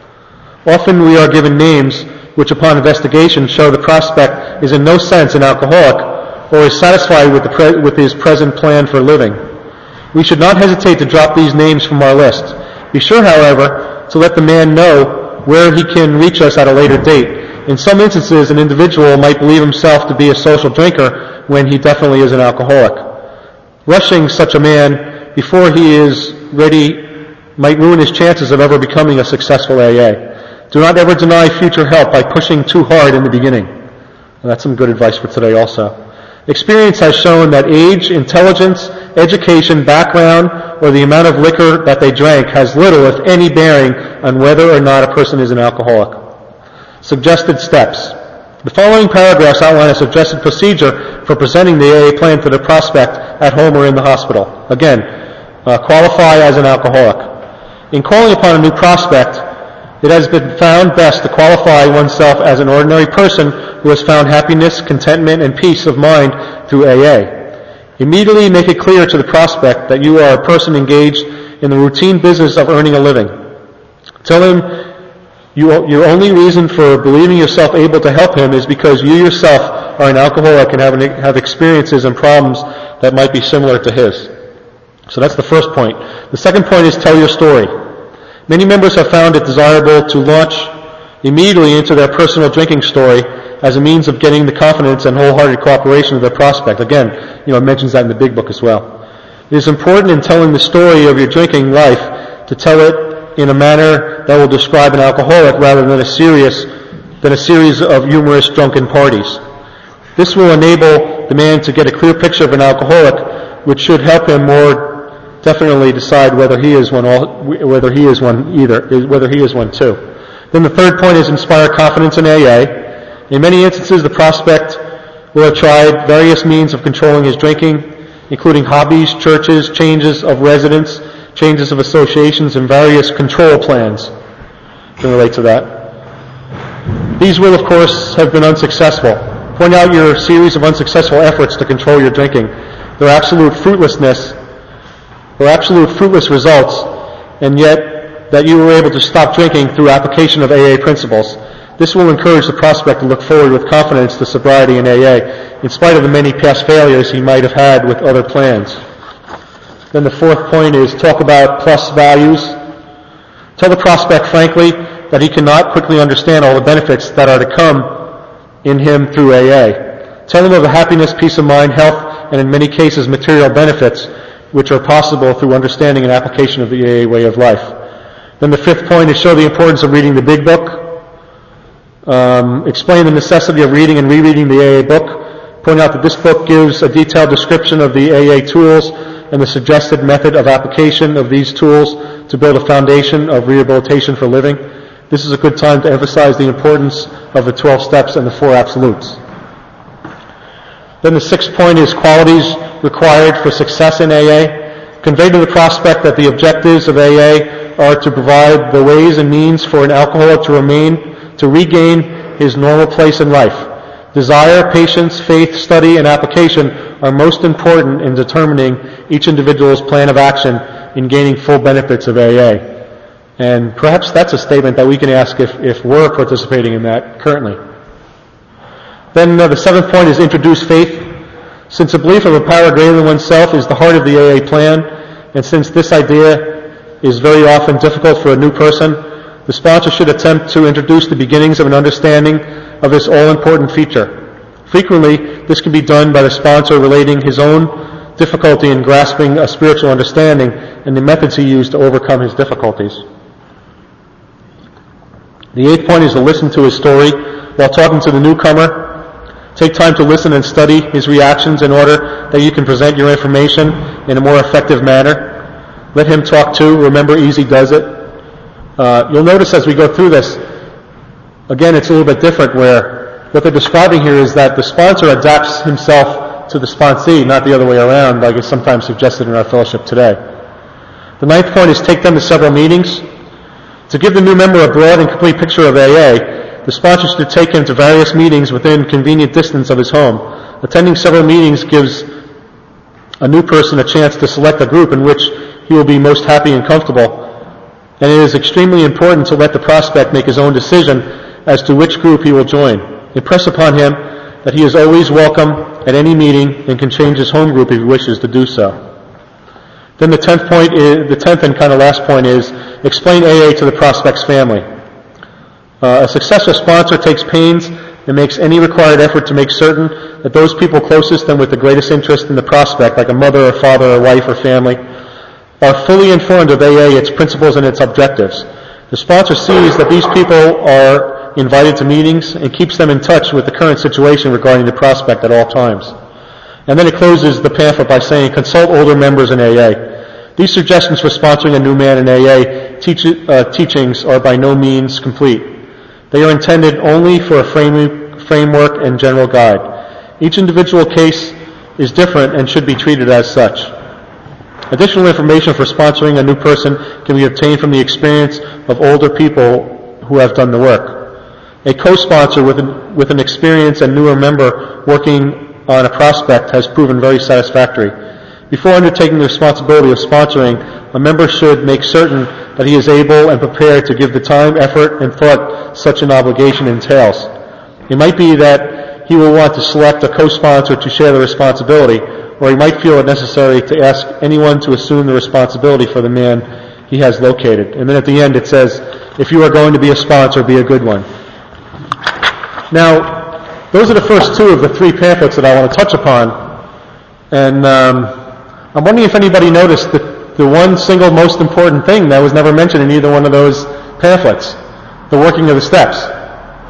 Often we are given names which upon investigation show the prospect is in no sense an alcoholic or is satisfied with, the pre- with his present plan for living. We should not hesitate to drop these names from our list. Be sure, however, to let the man know where he can reach us at a later date. In some instances, an individual might believe himself to be a social drinker when he definitely is an alcoholic. Rushing such a man before he is ready might ruin his chances of ever becoming a successful A A. Do not ever deny future help by pushing too hard in the beginning. And that's some good advice for today also. Experience has shown that age, intelligence, education, background, or the amount of liquor that they drank has little, if any, bearing on whether or not a person is an alcoholic. Suggested steps. The following paragraphs outline a suggested procedure for presenting the A A plan to the prospect at home or in the hospital. Again, uh, qualify as an alcoholic. In calling upon a new prospect, it has been found best to qualify oneself as an ordinary person who has found happiness, contentment, and peace of mind through A A. Immediately make it clear to the prospect that you are a person engaged in the routine business of earning a living. Tell him you, your only reason for believing yourself able to help him is because you yourself are an alcoholic and have, an, have experiences and problems that might be similar to his. So that's the first point. The second point is tell your story. Many members have found it desirable to launch immediately into their personal drinking story as a means of getting the confidence and wholehearted cooperation of their prospect. Again, you know, it mentions that in the Big Book as well. It is important in telling the story of your drinking life to tell it in a manner that will describe an alcoholic rather than a serious, than a series of humorous drunken parties. This will enable the man to get a clear picture of an alcoholic, which should help him more definitely decide whether he is one, all, whether he is one either, whether he is one too. Then the third point is inspire confidence in A A. In many instances, the prospect will have tried various means of controlling his drinking, including hobbies, churches, changes of residence, changes of associations, and various control plans can relate to that. These will, of course, have been unsuccessful. Point out your series of unsuccessful efforts to control your drinking, their absolute fruitlessness, or absolute fruitless results, and yet that you were able to stop drinking through application of A A principles. This will encourage the prospect to look forward with confidence to sobriety in A A, in spite of the many past failures he might have had with other plans. Then the fourth point is talk about plus values. Tell the prospect frankly that he cannot quickly understand all the benefits that are to come in him through A A. Tell him of the happiness, peace of mind, health, and in many cases material benefits which are possible through understanding and application of the A A way of life. Then the fifth point is show the importance of reading the big book. Um, explain the necessity of reading and rereading the A A book. Point out that this book gives a detailed description of the A A tools and the suggested method of application of these tools to build a foundation of rehabilitation for living. This is a good time to emphasize the importance of the twelve steps and the four absolutes. Then the sixth point is qualities required for success in A A. Convey to the prospect that the objectives of A A are to provide the ways and means for an alcoholic to remain, to regain his normal place in life. Desire, patience, faith, study, and application are most important in determining each individual's plan of action in gaining full benefits of A A. And perhaps that's a statement that we can ask if, if we're participating in that currently. Then uh, the seventh point is introduce faith. Since the belief of a power greater than oneself is the heart of the A A plan, and since this idea is very often difficult for a new person, the sponsor should attempt to introduce the beginnings of an understanding of this all-important feature. Frequently, this can be done by the sponsor relating his own difficulty in grasping a spiritual understanding and the methods he used to overcome his difficulties. The eighth point is to listen to his story while talking to the newcomer. Take time to listen and study his reactions in order that you can present your information in a more effective manner. Let him talk too. Remember, easy does it. Uh, you'll notice as we go through this, again, it's a little bit different where what they're describing here is that the sponsor adapts himself to the sponsee, not the other way around, like is sometimes suggested in our fellowship today. The ninth point is take them to several meetings. To give the new member a broad and complete picture of A A, the sponsor should take him to various meetings within convenient distance of his home. Attending several meetings gives a new person a chance to select a group in which he will be most happy and comfortable. And it is extremely important to let the prospect make his own decision as to which group he will join. Impress upon him that he is always welcome at any meeting and can change his home group if he wishes to do so. Then the tenth point is, the tenth and kind of last point is, explain A A to the prospect's family. Uh, a successful sponsor takes pains and makes any required effort to make certain that those people closest and with the greatest interest in the prospect, like a mother or father or wife or family, are fully informed of A A, its principles, and its objectives. The sponsor sees that these people are invited to meetings and keeps them in touch with the current situation regarding the prospect at all times. And then it closes the pamphlet by saying, consult older members in A A. These suggestions for sponsoring a new man in A A teach, uh, teachings are by no means complete. They are intended only for a frame, framework and general guide. Each individual case is different and should be treated as such. Additional information for sponsoring a new person can be obtained from the experience of older people who have done the work. A co-sponsor with an, with an experienced and newer member working on a prospect has proven very satisfactory. Before undertaking the responsibility of sponsoring, a member should make certain that he is able and prepared to give the time, effort, and thought such an obligation entails. It might be that he will want to select a co-sponsor to share the responsibility, or he might feel it necessary to ask anyone to assume the responsibility for the man he has located. And then at the end it says, if you are going to be a sponsor, be a good one. Now, those are the first two of the three pamphlets that I want to touch upon. And um, I'm wondering if anybody noticed that the one single most important thing that was never mentioned in either one of those pamphlets, the working of the steps.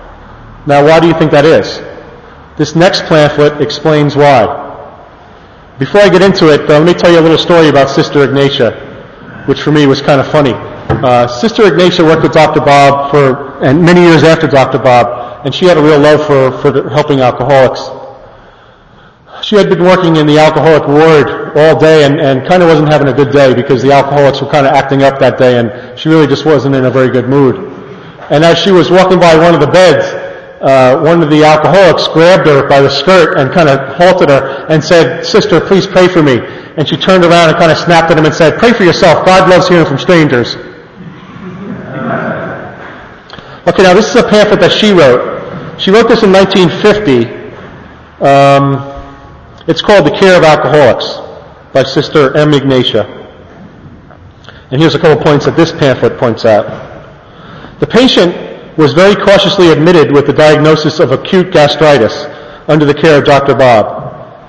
Now, why do you think that is? This next pamphlet explains why. Before I get into it, uh, let me tell you a little story about Sister Ignatia, which for me was kind of funny. Uh, Sister Ignatia worked with Doctor Bob for, and many years after Doctor Bob, and she had a real love for, for the, helping alcoholics. She had been working in the alcoholic ward all day and, and kind of wasn't having a good day because the alcoholics were kind of acting up that day, and she really just wasn't in a very good mood. And as she was walking by one of the beds, uh, one of the alcoholics grabbed her by the skirt and kind of halted her and said, "Sister, please pray for me." And she turned around and kind of snapped at him and said, "Pray for yourself. God loves hearing from strangers." Okay, now this is a pamphlet that she wrote. She wrote this in nineteen fifty. Um, it's called The Care of Alcoholics by Sister M. Ignatia. And here's a couple points that this pamphlet points out. The patient was very cautiously admitted with the diagnosis of acute gastritis under the care of Doctor Bob.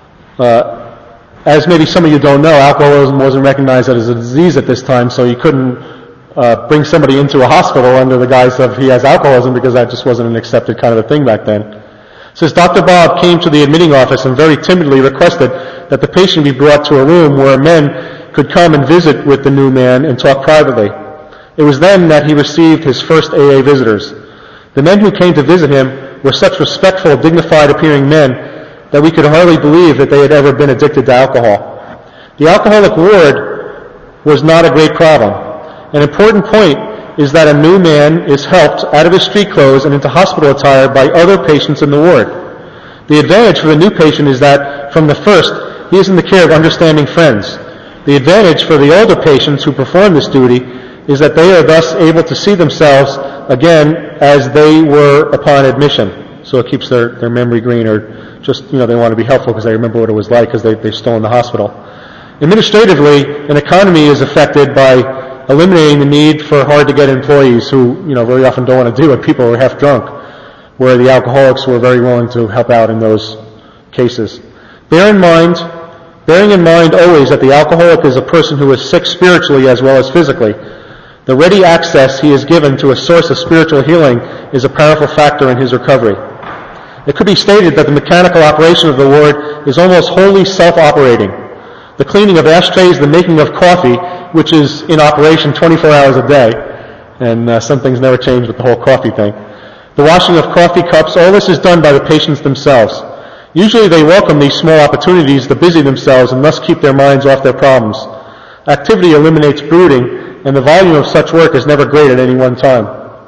Uh, as maybe some of you don't know, alcoholism wasn't recognized as a disease at this time, so you couldn't uh, bring somebody into a hospital under the guise of he has alcoholism, because that just wasn't an accepted kind of a thing back then. It says Doctor Bob came to the admitting office and very timidly requested that the patient be brought to a room where men could come and visit with the new man and talk privately. It was then that he received his first A A visitors. The men who came to visit him were such respectful, dignified-appearing men that we could hardly believe that they had ever been addicted to alcohol. The alcoholic ward was not a great problem. An important point is that a new man is helped out of his street clothes and into hospital attire by other patients in the ward. The advantage for the new patient is that, from the first, he is in the care of understanding friends. The advantage for the older patients who perform this duty is that they are thus able to see themselves again as they were upon admission. So it keeps their, their memory green, or just, you know, they want to be helpful because they remember what it was like because they, they're still in the hospital. Administratively, an economy is affected by eliminating the need for hard-to-get employees who, you know, very often don't want to do it. People are half drunk, where the alcoholics were very willing to help out in those cases. Bear in mind, bearing in mind always that the alcoholic is a person who is sick spiritually as well as physically. The ready access he is given to a source of spiritual healing is a powerful factor in his recovery. It could be stated that the mechanical operation of the ward is almost wholly self-operating. The cleaning of ashtrays, the making of coffee, which is in operation twenty-four hours a day, and uh, some things never change with the whole coffee thing. The washing of coffee cups, all this is done by the patients themselves. Usually they welcome these small opportunities to busy themselves and thus keep their minds off their problems. Activity eliminates brooding, and the volume of such work is never great at any one time.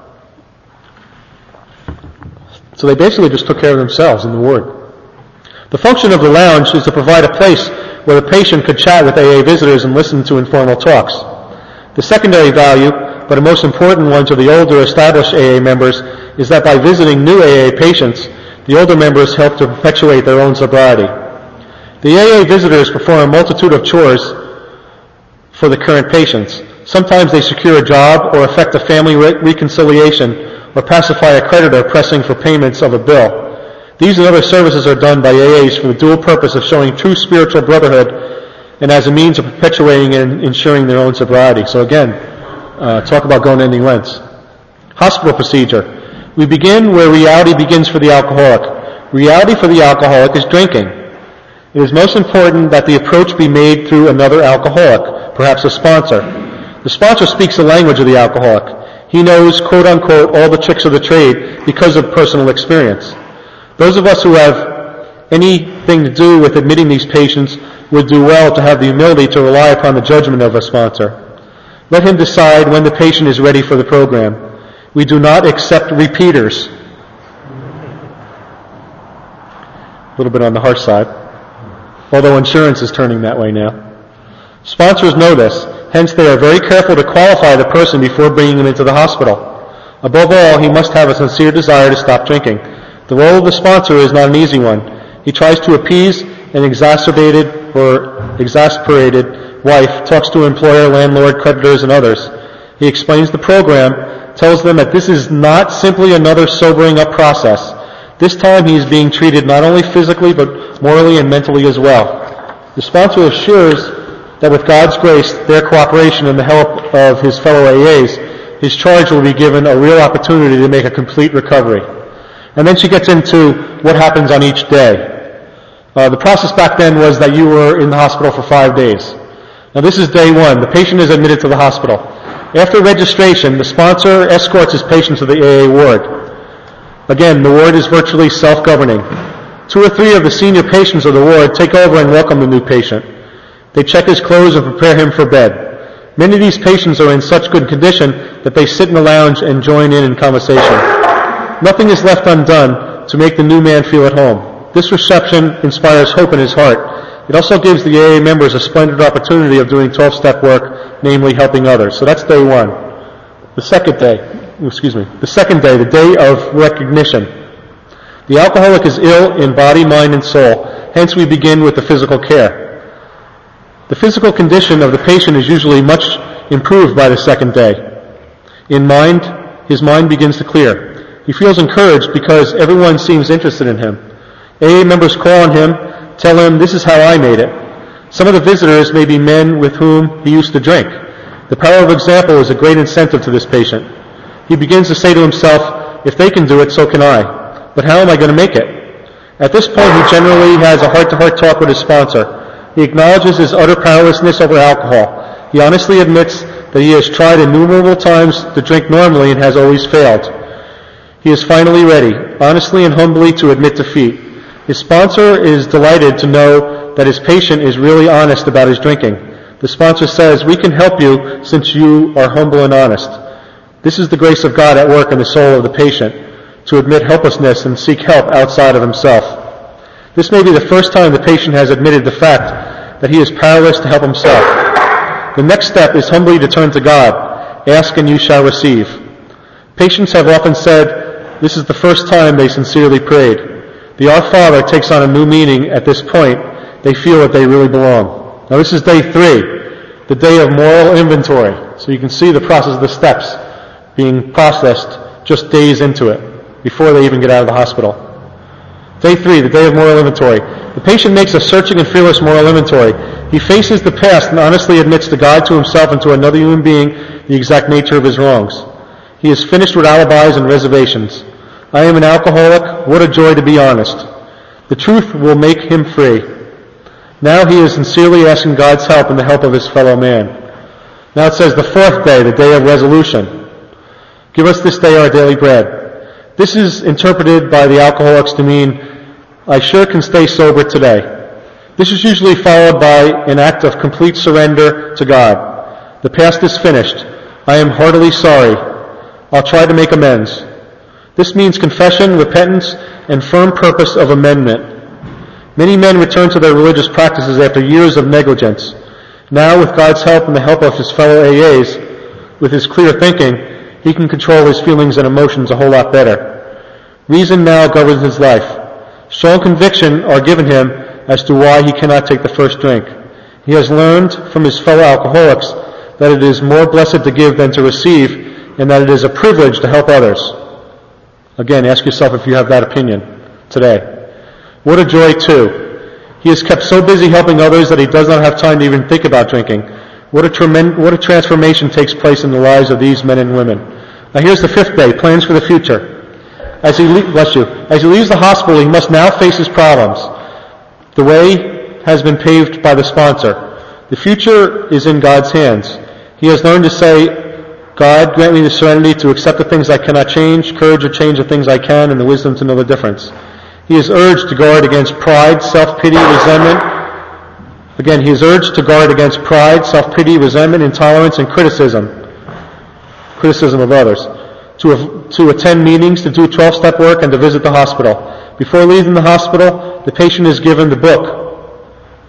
So they basically just took care of themselves in the ward. The function of the lounge is to provide a place where the patient could chat with A A visitors and listen to informal talks. The secondary value, but a most important one to the older established A A members, is that by visiting new A A patients, the older members help to perpetuate their own sobriety. The A A visitors perform a multitude of chores for the current patients. Sometimes they secure a job or effect a family re- reconciliation or pacify a creditor pressing for payments of a bill. These and other services are done by A As for the dual purpose of showing true spiritual brotherhood and as a means of perpetuating and ensuring their own sobriety. So again, uh, talk about going ending lengths. Hospital procedure. We begin where reality begins for the alcoholic. Reality for the alcoholic is drinking. It is most important that the approach be made through another alcoholic, perhaps a sponsor. The sponsor speaks the language of the alcoholic. He knows, quote unquote, all the tricks of the trade because of personal experience. Those of us who have anything to do with admitting these patients would do well to have the humility to rely upon the judgment of a sponsor. Let him decide when the patient is ready for the program. We do not accept repeaters. A little bit on the harsh side, although insurance is turning that way now. Sponsors know this, hence they are very careful to qualify the person before bringing him into the hospital. Above all, he must have a sincere desire to stop drinking. The role of the sponsor is not an easy one. He tries to appease an exacerbated or exasperated wife, talks to employer, landlord, creditors, and others. He explains the program, tells them that this is not simply another sobering up process. This time he is being treated not only physically but morally and mentally as well. The sponsor assures that with God's grace, their cooperation, and the help of his fellow A As, his charge will be given a real opportunity to make a complete recovery. And then she gets into what happens on each day. Uh, the process back then was that you were in the hospital for five days. Now this is day one. The patient is admitted to the hospital. After registration, the sponsor escorts his patient to the A A ward. Again, the ward is virtually self-governing. Two or three of the senior patients of the ward take over and welcome the new patient. They check his clothes and prepare him for bed. Many of these patients are in such good condition that they sit in the lounge and join in in conversation. Nothing is left undone to make the new man feel at home. This reception inspires hope in his heart. It also gives the A A members a splendid opportunity of doing twelve-step work, namely helping others. So that's day one. The second day, excuse me, the second day, the day of recognition. The alcoholic is ill in body, mind, and soul. Hence we begin with the physical care. The physical condition of the patient is usually much improved by the second day. In mind, his mind begins to clear. He feels encouraged because everyone seems interested in him. A A members call on him, tell him, "This is how I made it." Some of the visitors may be men with whom he used to drink. The power of example is a great incentive to this patient. He begins to say to himself, "If they can do it, so can I. But how am I going to make it?" At this point, he generally has a heart-to-heart talk with his sponsor. He acknowledges his utter powerlessness over alcohol. He honestly admits that he has tried innumerable times to drink normally and has always failed. He is finally ready, honestly and humbly, to admit defeat. His sponsor is delighted to know that his patient is really honest about his drinking. The sponsor says, "We can help you since you are humble and honest." This is the grace of God at work in the soul of the patient, to admit helplessness and seek help outside of himself. This may be the first time the patient has admitted the fact that he is powerless to help himself. The next step is humbly to turn to God. Ask and you shall receive. Patients have often said this is the first time they sincerely prayed. The Our Father takes on a new meaning at this point. They feel that they really belong. Now this is day three, the day of moral inventory. So you can see the process of the steps being processed just days into it, before they even get out of the hospital. Day three, the day of moral inventory. The patient makes a searching and fearless moral inventory. He faces the past and honestly admits to God, to himself, and to another human being the exact nature of his wrongs. He is finished with alibis and reservations. I am an alcoholic. What a joy to be honest. The truth will make him free. Now he is sincerely asking God's help and the help of his fellow man. Now it says the fourth day, the day of resolution. Give us this day our daily bread. This is interpreted by the alcoholics to mean, I sure can stay sober today. This is usually followed by an act of complete surrender to God. The past is finished. I am heartily sorry. I'll try to make amends. This means confession, repentance, and firm purpose of amendment. Many men return to their religious practices after years of negligence. Now, with God's help and the help of his fellow A As, with his clear thinking, he can control his feelings and emotions a whole lot better. Reason now governs his life. Strong conviction are given him as to why he cannot take the first drink. He has learned from his fellow alcoholics that it is more blessed to give than to receive, and that it is a privilege to help others. Again, ask yourself if you have that opinion today. What a joy, too. He is kept so busy helping others that he does not have time to even think about drinking. What a tremendous, what a transformation takes place in the lives of these men and women. Now here's the fifth day, plans for the future. As he, le- bless you, as he leaves the hospital, he must now face his problems. The way has been paved by the sponsor. The future is in God's hands. He has learned to say, God, grant me the serenity to accept the things I cannot change, courage to change the things I can, and the wisdom to know the difference. He is urged to guard against pride, self-pity, resentment. Again, he is urged to guard against pride, self-pity, resentment, intolerance, and criticism. Criticism of others. To, to attend meetings, to do twelve-step work, and to visit the hospital. Before leaving the hospital, the patient is given the book,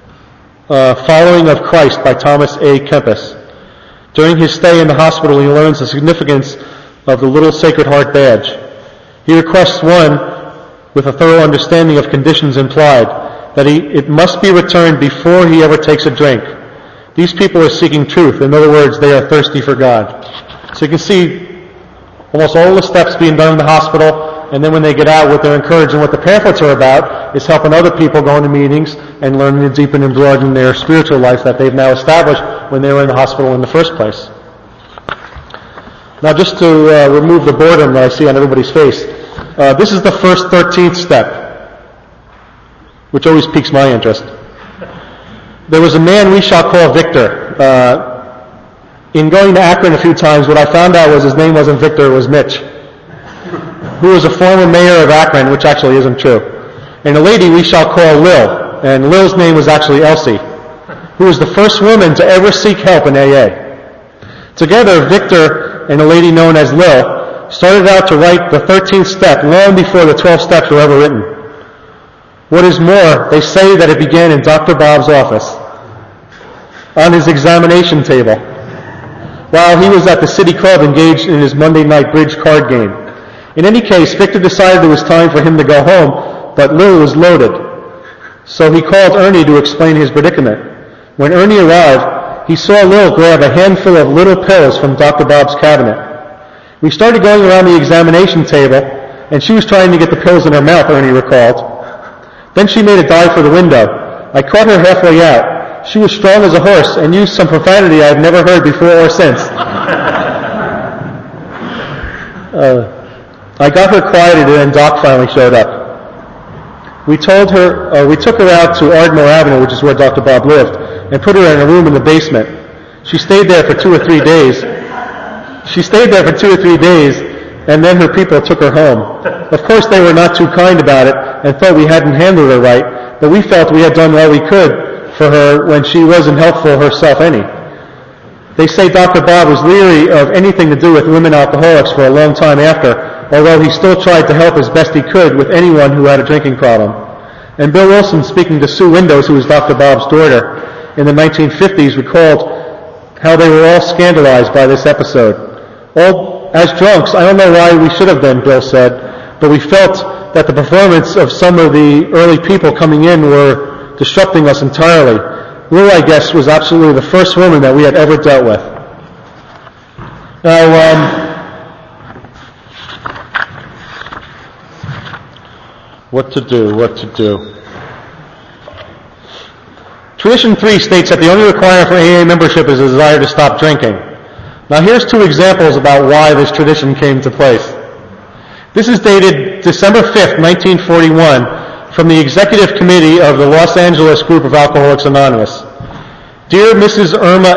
uh, Following of Christ by Thomas A. Kempis. During his stay in the hospital, he learns the significance of the Little Sacred Heart badge. He requests one with a thorough understanding of conditions implied, that he, it must be returned before he ever takes a drink. These people are seeking truth. In other words, they are thirsty for God. So you can see almost all the steps being done in the hospital, and then when they get out, what they're encouraged and what the pamphlets are about is helping other people go into meetings and learning to deepen and broaden their spiritual life that they've now established when they were in the hospital in the first place. Now just to uh, remove the boredom that I see on everybody's face, uh, this is the first thirteenth step, which always piques my interest. There was a man we shall call Victor. Uh, in going to Akron a few times, what I found out was his name wasn't Victor, it was Mitch, who was a former mayor of Akron, which actually isn't true. And a lady we shall call Lil, and Lil's name was actually Elsie, who was the first woman to ever seek help in A A. Together, Victor and a lady known as Lil started out to write the thirteenth step long before the twelve steps were ever written. What is more, they say that it began in Doctor Bob's office, on his examination table, while he was at the city club engaged in his Monday night bridge card game. In any case, Victor decided it was time for him to go home, but Lil was loaded. So he called Ernie to explain his predicament. When Ernie arrived, he saw Lil grab a handful of little pills from Doctor Bob's cabinet. We started going around the examination table, and she was trying to get the pills in her mouth, Ernie recalled. Then she made a dive for the window. I caught her halfway out. She was strong as a horse and used some profanity I have never heard before or since. uh, I got her quieted, and then Doc finally showed up. We told her, uh, we took her out to Ardmore Avenue, which is where Doctor Bob lived, and put her in a room in the basement. She stayed there for two or three days. She stayed there for two or three days, and then her people took her home. Of course, they were not too kind about it and thought we hadn't handled her right, but we felt we had done all we could for her when she wasn't helpful herself any. They say Doctor Bob was leery of anything to do with women alcoholics for a long time after, although he still tried to help as best he could with anyone who had a drinking problem. And Bill Wilson, speaking to Sue Windows, who was Doctor Bob's daughter, in the nineteen fifties, recalled how they were all scandalized by this episode. All as drunks, I don't know why we should have been, Bill said, but we felt that the performance of some of the early people coming in were disrupting us entirely. Lou, I guess, was absolutely the first woman that we had ever dealt with. Now, um, what to do, what to do. Tradition three states that the only requirement for A A membership is a desire to stop drinking. Now here's two examples about why this tradition came to place. This is dated December fifth, nineteen forty-one, from the Executive Committee of the Los Angeles Group of Alcoholics Anonymous. Dear Missus Irma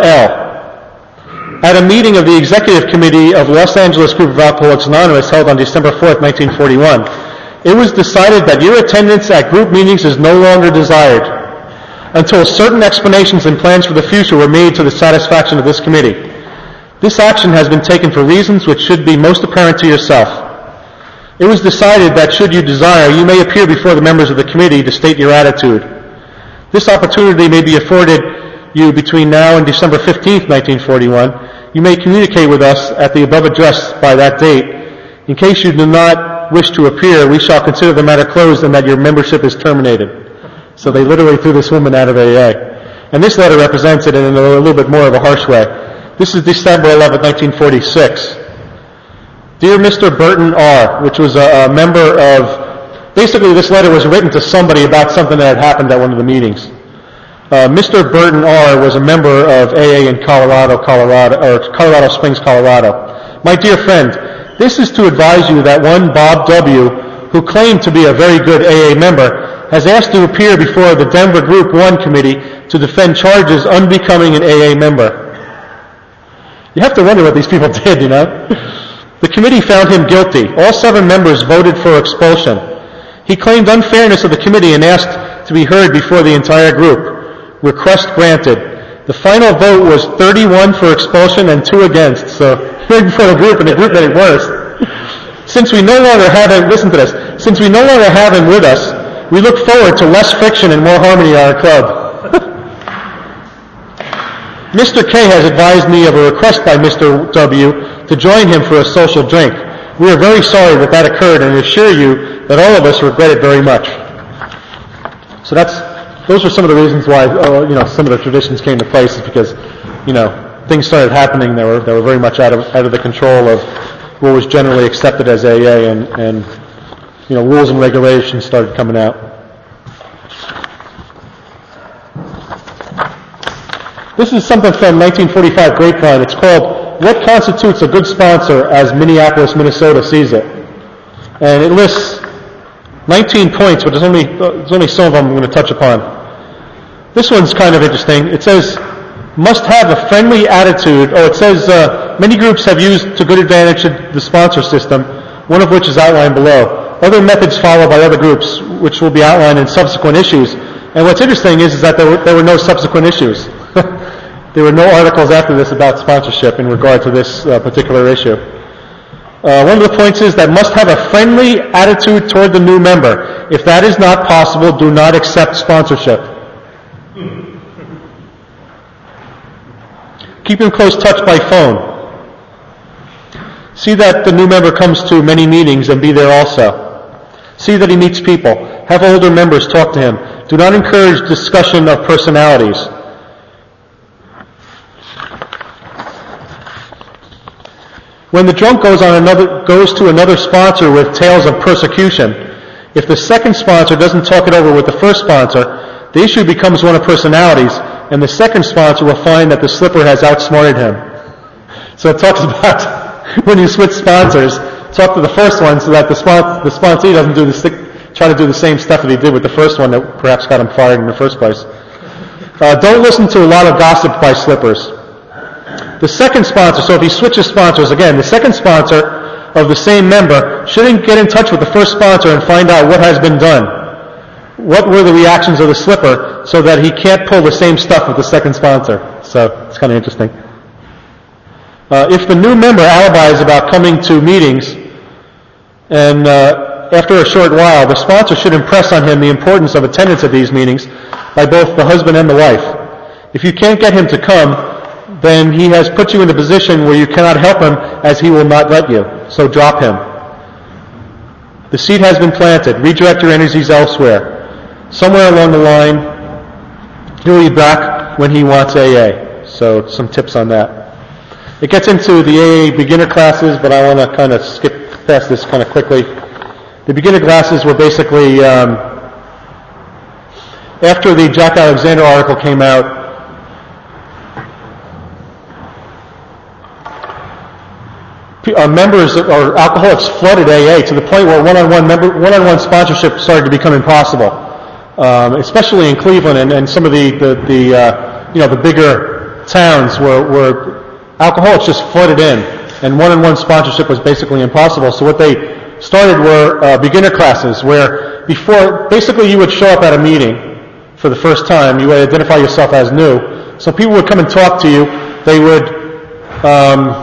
L., at a meeting of the Executive Committee of Los Angeles Group of Alcoholics Anonymous held on December fourth, nineteen forty-one, it was decided that your attendance at group meetings is no longer desired until certain explanations and plans for the future were made to the satisfaction of this committee. This action has been taken for reasons which should be most apparent to yourself. It was decided that should you desire, you may appear before the members of the committee to state your attitude. This opportunity may be afforded you between now and December fifteenth, nineteen forty-one. You may communicate with us at the above address by that date. In case you do not wish to appear, we shall consider the matter closed and that your membership is terminated. So they literally threw this woman out of A A. And this letter represents it in a little bit more of a harsh way. This is December eleventh, nineteen forty-six. Dear Mister Burton R., which was a, a member of, basically this letter was written to somebody about something that had happened at one of the meetings. Uh, Mister Burton R. was a member of A A in Colorado, Colorado, or Colorado Springs, Colorado. My dear friend, this is to advise you that one Bob W., who claimed to be a very good A A member, has asked to appear before the Denver Group one Committee to defend charges unbecoming an A A member. You have to wonder what these people did, you know? The committee found him guilty. All seven members voted for expulsion. He claimed unfairness of the committee and asked to be heard before the entire group. Request granted. The final vote was thirty-one for expulsion and two against, so heard before the group, and the group made it worse. Since we no longer have him, listen to this, since we no longer have him with us, we look forward to less friction and more harmony in our club. Mister K has advised me of a request by Mister W. to join him for a social drink. We are very sorry that that occurred and assure you that all of us regret it very much. So that's, those are some of the reasons why, uh, you know, some of the traditions came to place, is because, you know, things started happening that were, that were very much out of, out of the control of what was generally accepted as A A, and, and you know, rules and regulations started coming out. This is something from nineteen forty-five Grapevine. It's called What Constitutes a Good Sponsor as Minneapolis, Minnesota Sees It. And it lists nineteen points, but there's only, there's only some of them I'm going to touch upon. This one's kind of interesting. It says, must have a friendly attitude. Oh, it says, uh, many groups have used to good advantage the sponsor system, one of which is outlined below. Other methods follow by other groups, which will be outlined in subsequent issues. And what's interesting is, is that there were, there were no subsequent issues. There were no articles after this about sponsorship in regard to this uh, particular issue. Uh, one of the points is that must have a friendly attitude toward the new member. If that is not possible, do not accept sponsorship. Keep in close touch by phone. See that the new member comes to many meetings and be there also. See that he meets people. Have older members talk to him. Do not encourage discussion of personalities. When the drunk goes on another goes to another sponsor with tales of persecution, if the second sponsor doesn't talk it over with the first sponsor, the issue becomes one of personalities, and the second sponsor will find that the slipper has outsmarted him. So it talks about when you switch sponsors, talk to the first one so that the, spon- the sponsee doesn't do the try to do the same stuff that he did with the first one that perhaps got him fired in the first place. Uh, don't listen to a lot of gossip by slippers. The second sponsor, so if he switches sponsors again, the second sponsor of the same member shouldn't get in touch with the first sponsor and find out what has been done. What were the reactions of the slipper so that he can't pull the same stuff with the second sponsor. So it's kind of interesting. Uh, if the new member alibis about coming to meetings, and uh, after a short while, the sponsor should impress on him the importance of attendance at these meetings by both the husband and the wife. If you can't get him to come, then he has put you in a position where you cannot help him, as he will not let you. So drop him. The seed has been planted. Redirect your energies elsewhere. Somewhere along the line, he'll be back when he wants A A. So some tips on that. It gets into the A A beginner classes, but I want to kind of skip past this kind of quickly. The beginner classes were basically, um, after the Jack Alexander article came out, Uh, members or alcoholics flooded A A to the point where one-on-one member, one-on-one sponsorship started to become impossible, um, especially in Cleveland and, and some of the the, the uh, you know the bigger towns where, where alcoholics just flooded in, and one-on-one sponsorship was basically impossible. So what they started were uh, beginner classes where before basically you would show up at a meeting for the first time, you would identify yourself as new, so people would come and talk to you. They would um,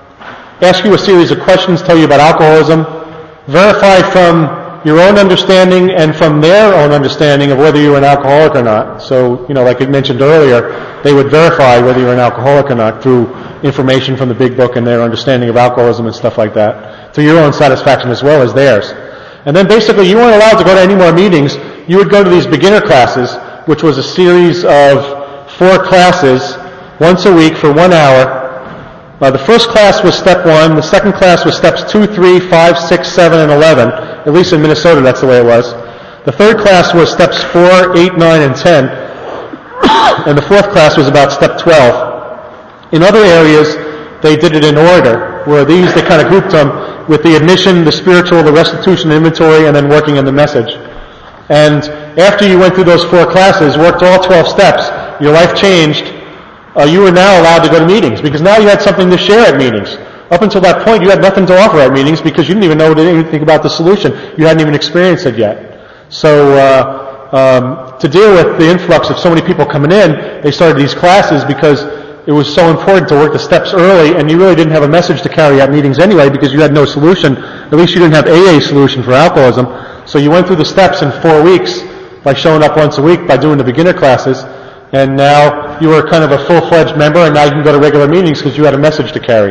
ask you a series of questions, tell you about alcoholism, verify from your own understanding and from their own understanding of whether you're an alcoholic or not. So, you know, like I mentioned earlier, they would verify whether you're an alcoholic or not through information from the big book and their understanding of alcoholism and stuff like that, to your own satisfaction as well as theirs. And then basically you weren't allowed to go to any more meetings. You would go to these beginner classes, which was a series of four classes once a week for one hour. Uh, the first class was step one. The second class was steps two, three, five, six, seven, and eleven. At least in Minnesota, that's the way it was. The third class was steps four, eight, nine, and ten. And the fourth class was about step twelve. In other areas, they did it in order, where these, they kind of grouped them with the admission, the spiritual, the restitution, the inventory, and then working in the message. And after you went through those four classes, worked all twelve steps, your life changed. Uh, you were now allowed to go to meetings because now you had something to share at meetings. Up until that point, you had nothing to offer at meetings because you didn't even know anything about the solution. You hadn't even experienced it yet. So uh, um, to deal with the influx of so many people coming in, they started these classes because it was so important to work the steps early, and you really didn't have a message to carry at meetings anyway because you had no solution. At least you didn't have A A solution for alcoholism. So you went through the steps in four weeks by showing up once a week, by doing the beginner classes. And now you were kind of a full-fledged member, and now you can go to regular meetings because you had a message to carry.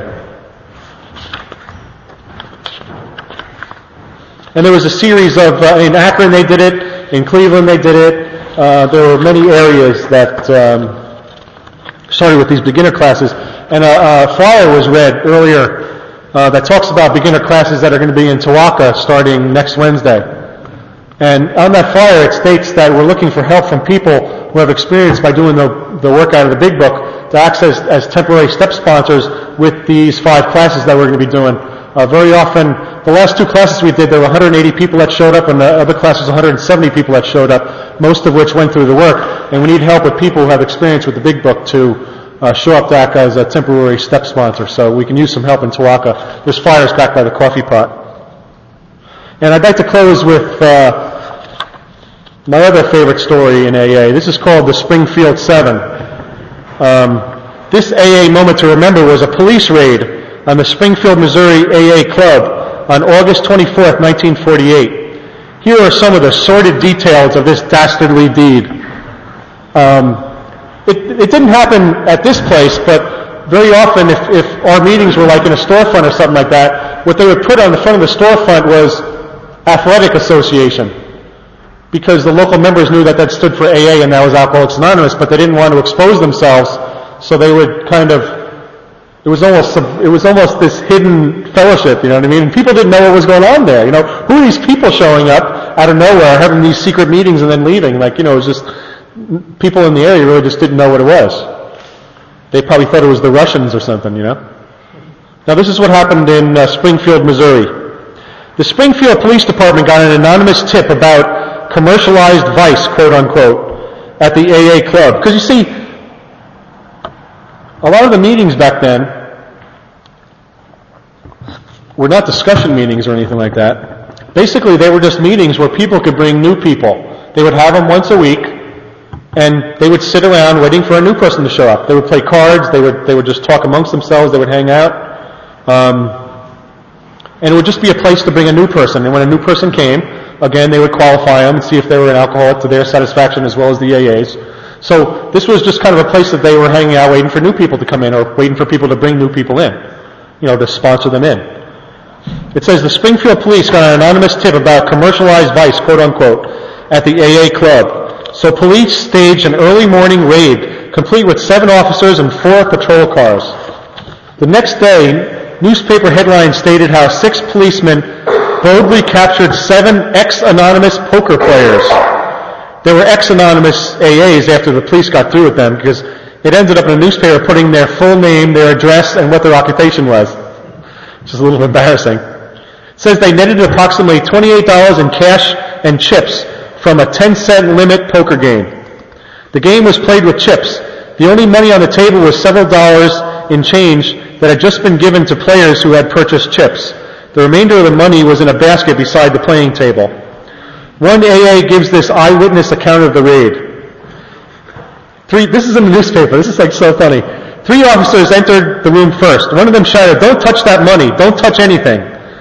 And there was a series of, uh, in Akron they did it, in Cleveland they did it. Uh, there were many areas that um, started with these beginner classes. And a, a flyer was read earlier uh, that talks about beginner classes that are going to be in Tawaka starting next Wednesday. And on that flyer it states that we're looking for help from people who have experience by doing the, the work out of the big book to act as, as temporary step sponsors with these five classes that we're going to be doing. Uh, very often, the last two classes we did, there were one hundred eighty people that showed up, and the other classes, one hundred seventy people that showed up, most of which went through the work. And we need help with people who have experience with the Big Book to uh, show up back as a temporary step sponsor. So we can use some help in Tawaka. There's flyers back by the coffee pot. And I'd like to close with uh, my other favorite story in A A. This is called the Springfield Seven. Um, this A A moment to remember was a police raid on the Springfield, Missouri A A Club on August twenty-fourth, nineteen forty-eight. Here are some of the sordid details of this dastardly deed. Um, it, it didn't happen at this place, but very often if, if our meetings were like in a storefront or something like that, what they would put on the front of the storefront was Athletic Association, because the local members knew that that stood for A A and that was Alcoholics Anonymous, but they didn't want to expose themselves, so they would kind of It was almost it was almost this hidden fellowship, you know what I mean? And people didn't know what was going on there. You know, who are these people showing up out of nowhere, having these secret meetings and then leaving? Like, you know, it was just people in the area really just didn't know what it was. They probably thought it was the Russians or something, you know. Now, this is what happened in uh, Springfield, Missouri. The Springfield Police Department got an anonymous tip about commercialized vice, quote unquote, at the A A club. Because you see, a lot of the meetings back then were not discussion meetings or anything like that. Basically, they were just meetings where people could bring new people. They would have them once a week, and they would sit around waiting for a new person to show up. They would play cards. They would they would just talk amongst themselves. They would hang out. Um, and it would just be a place to bring a new person. And when a new person came, again, they would qualify them and see if they were an alcoholic to their satisfaction as well as the A A's. So this was just kind of a place that they were hanging out waiting for new people to come in or waiting for people to bring new people in, you know, to sponsor them in. It says the Springfield police got an anonymous tip about commercialized vice, quote unquote, at the A A club. So police staged an early morning raid, complete with seven officers and four patrol cars. The next day, newspaper headlines stated how six policemen boldly captured seven ex-anonymous poker players. There were ex-anonymous A As after the police got through with them, because it ended up in a newspaper putting their full name, their address, and what their occupation was, which is a little embarrassing. It says they netted approximately twenty-eight dollars in cash and chips from a ten cent limit poker game. The game was played with chips. The only money on the table was several dollars in change that had just been given to players who had purchased chips. The remainder of the money was in a basket beside the playing table. One A A gives this eyewitness account of the raid. Three, this is in the newspaper. This is like so funny. Three officers entered the room first. One of them shouted, "Don't touch that money. Don't touch anything."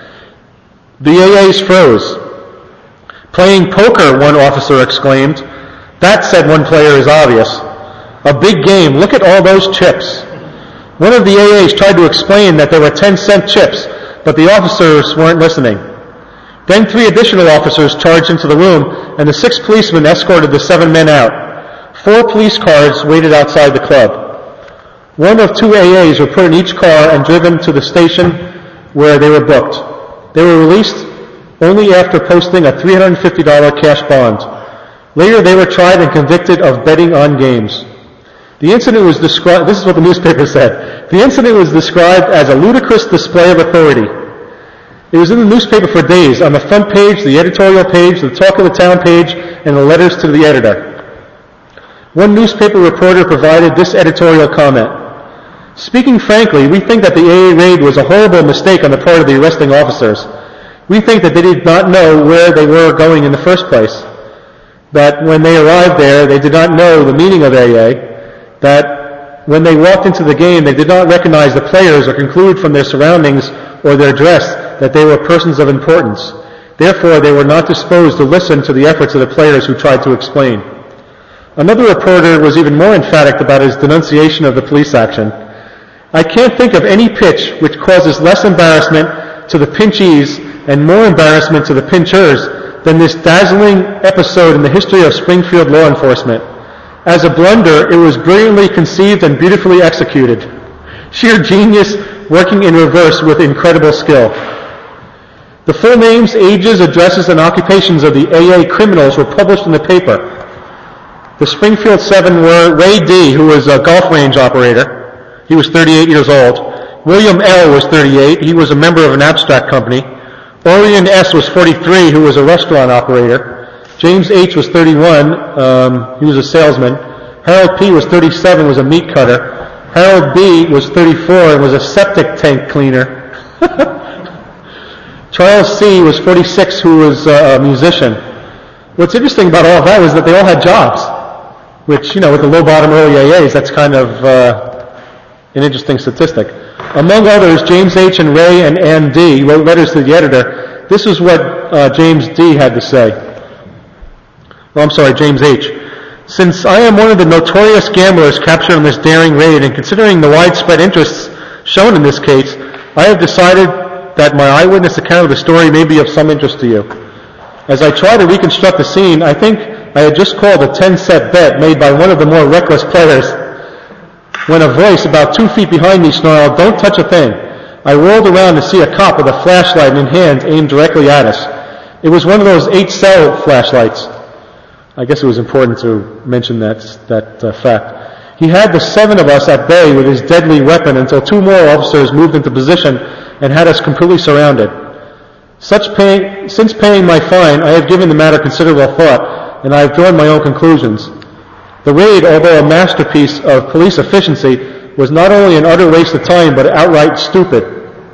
The A As froze. "Playing poker," one officer exclaimed. "That," said one player, "is obvious. A big game. Look at all those chips." One of the A As tried to explain that there were ten cent chips, but the officers weren't listening. Then three additional officers charged into the room, and the six policemen escorted the seven men out. Four police cars waited outside the club. One of two A As were put in each car and driven to the station where they were booked. They were released only after posting a three hundred fifty dollars cash bond. Later they were tried and convicted of betting on games. The incident was described, this is what the newspaper said, the incident was described as a ludicrous display of authority. It was in the newspaper for days, on the front page, the editorial page, the talk of the town page, and the letters to the editor. One newspaper reporter provided this editorial comment. "Speaking frankly, we think that the A A raid was a horrible mistake on the part of the arresting officers. We think that they did not know where they were going in the first place. That when they arrived there, they did not know the meaning of A A. That when they walked into the game, they did not recognize the players or conclude from their surroundings or their dress that they were persons of importance. Therefore, they were not disposed to listen to the efforts of the players who tried to explain." Another reporter was even more emphatic about his denunciation of the police action. "I can't think of any pitch which causes less embarrassment to the pinchees and more embarrassment to the pinchers than this dazzling episode in the history of Springfield law enforcement. As a blunder, it was brilliantly conceived and beautifully executed. Sheer genius working in reverse with incredible skill." The full names, ages, addresses, and occupations of the A A criminals were published in the paper. The Springfield Seven were Ray D., who was a golf range operator. He was thirty-eight years old. William L. was thirty-eight. He was a member of an abstract company. Orion S. was forty-three, who was a restaurant operator. James H. was thirty-one. Um, he was a salesman. Harold P. was thirty-seven, was a meat cutter. Harold B. was thirty-four and was a septic tank cleaner. Charles C. was forty-six, who was uh, a musician. What's interesting about all of that was that they all had jobs, which, you know, with the low bottom early A As, that's kind of uh, an interesting statistic. Among others, James H. and Ray and Ann D. wrote letters to the editor. This is what uh, James D. had to say. Oh, I'm sorry, James H. Since I am one of the notorious gamblers captured in this daring raid, and considering the widespread interests shown in this case, I have decided that my eyewitness account of the story may be of some interest to you. As I try to reconstruct the scene, I think I had just called a ten-set bet made by one of the more reckless players when a voice about two feet behind me snarled, "Don't touch a thing." I whirled around to see a cop with a flashlight in hand aimed directly at us. It was one of those eight-cell flashlights. I guess it was important to mention that, that uh, fact. He had the seven of us at bay with his deadly weapon until two more officers moved into position and had us completely surrounded. Such paying, since paying my fine, I have given the matter considerable thought, and I have drawn my own conclusions. The raid, although a masterpiece of police efficiency, was not only an utter waste of time, but outright stupid.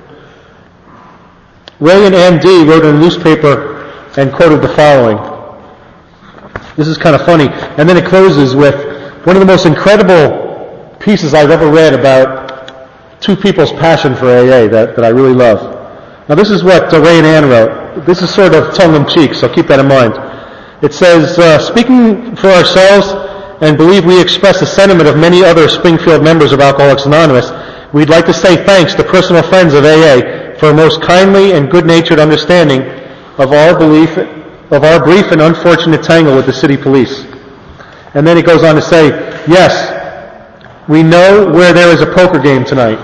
Ray and Ann D. wrote in a newspaper and quoted the following. This is kind of funny. And then it closes with one of the most incredible pieces I've ever read about two people's passion for A A that, that I really love. Now this is what uh, Ray and Ann wrote. This is sort of tongue-in-cheek, so keep that in mind. It says, uh, speaking for ourselves and believe we express the sentiment of many other Springfield members of Alcoholics Anonymous, we'd like to say thanks to personal friends of A A for a most kindly and good-natured understanding of our belief, of our brief and unfortunate tangle with the city police. And then it goes on to say, yes, we know where there is a poker game tonight.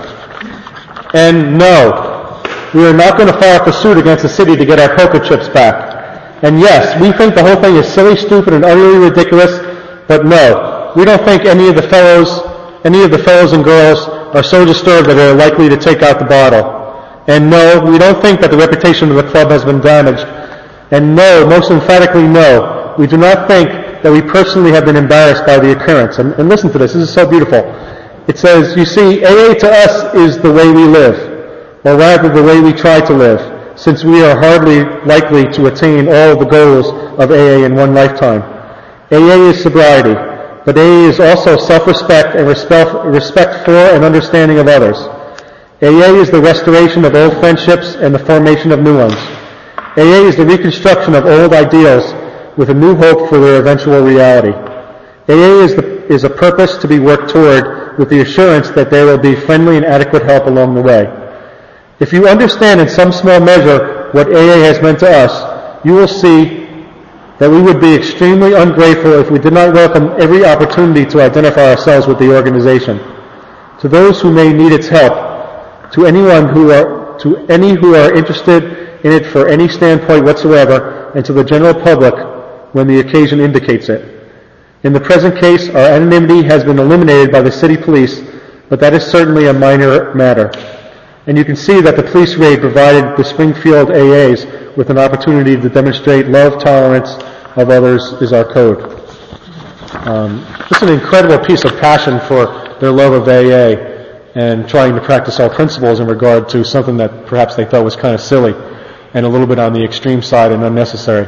And no, we are not going to file a suit against the city to get our poker chips back. And yes, we think the whole thing is silly, stupid, and utterly ridiculous, but no, we don't think any of the fellows, any of the fellows and girls are so disturbed that they're likely to take out the bottle. And no, we don't think that the reputation of the club has been damaged. And no, most emphatically no, we do not think that we personally have been embarrassed by the occurrence. And, and listen to this, this is so beautiful. It says, you see, A A to us is the way we live, or rather the way we try to live, since we are hardly likely to attain all the goals of A A in one lifetime. A A is sobriety, but A A is also self-respect and respect, respect for and understanding of others. A A is the restoration of old friendships and the formation of new ones. A A is the reconstruction of old ideals with a new hope for their eventual reality. A A is, the, is a purpose to be worked toward with the assurance that there will be friendly and adequate help along the way. If you understand in some small measure what A A has meant to us, you will see that we would be extremely ungrateful if we did not welcome every opportunity to identify ourselves with the organization. To those who may need its help, to anyone who are, to any who are interested in it for any standpoint whatsoever, and to the general public when the occasion indicates it. In the present case, our anonymity has been eliminated by the city police, but that is certainly a minor matter. And you can see that the police raid provided the Springfield A As with an opportunity to demonstrate love, tolerance of others is our code. Um, just an incredible piece of passion for their love of A A and trying to practice our principles in regard to something that perhaps they thought was kind of silly and a little bit on the extreme side and unnecessary.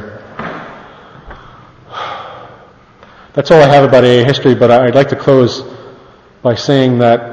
That's all I have about A A history, but I'd like to close by saying that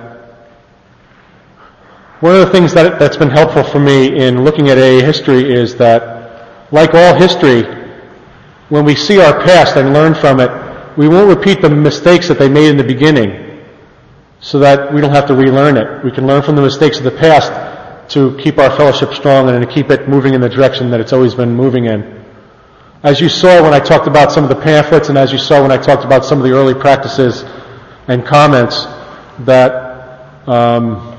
one of the things that, that's been helpful for me in looking at A A history is that, like all history, when we see our past and learn from it, we won't repeat the mistakes that they made in the beginning so that we don't have to relearn it. We can learn from the mistakes of the past to keep our fellowship strong and to keep it moving in the direction that it's always been moving in. As you saw when I talked about some of the pamphlets, and as you saw when I talked about some of the early practices and comments, that um,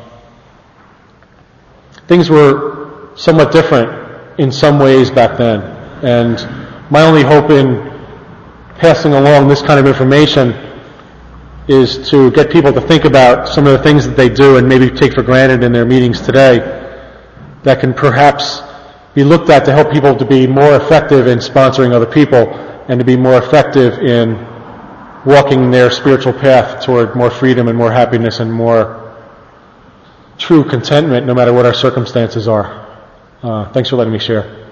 things were somewhat different in some ways back then. And my only hope in passing along this kind of information is to get people to think about some of the things that they do and maybe take for granted in their meetings today that can perhaps be looked at to help people to be more effective in sponsoring other people and to be more effective in walking their spiritual path toward more freedom and more happiness and more true contentment no matter what our circumstances are. Uh, thanks for letting me share.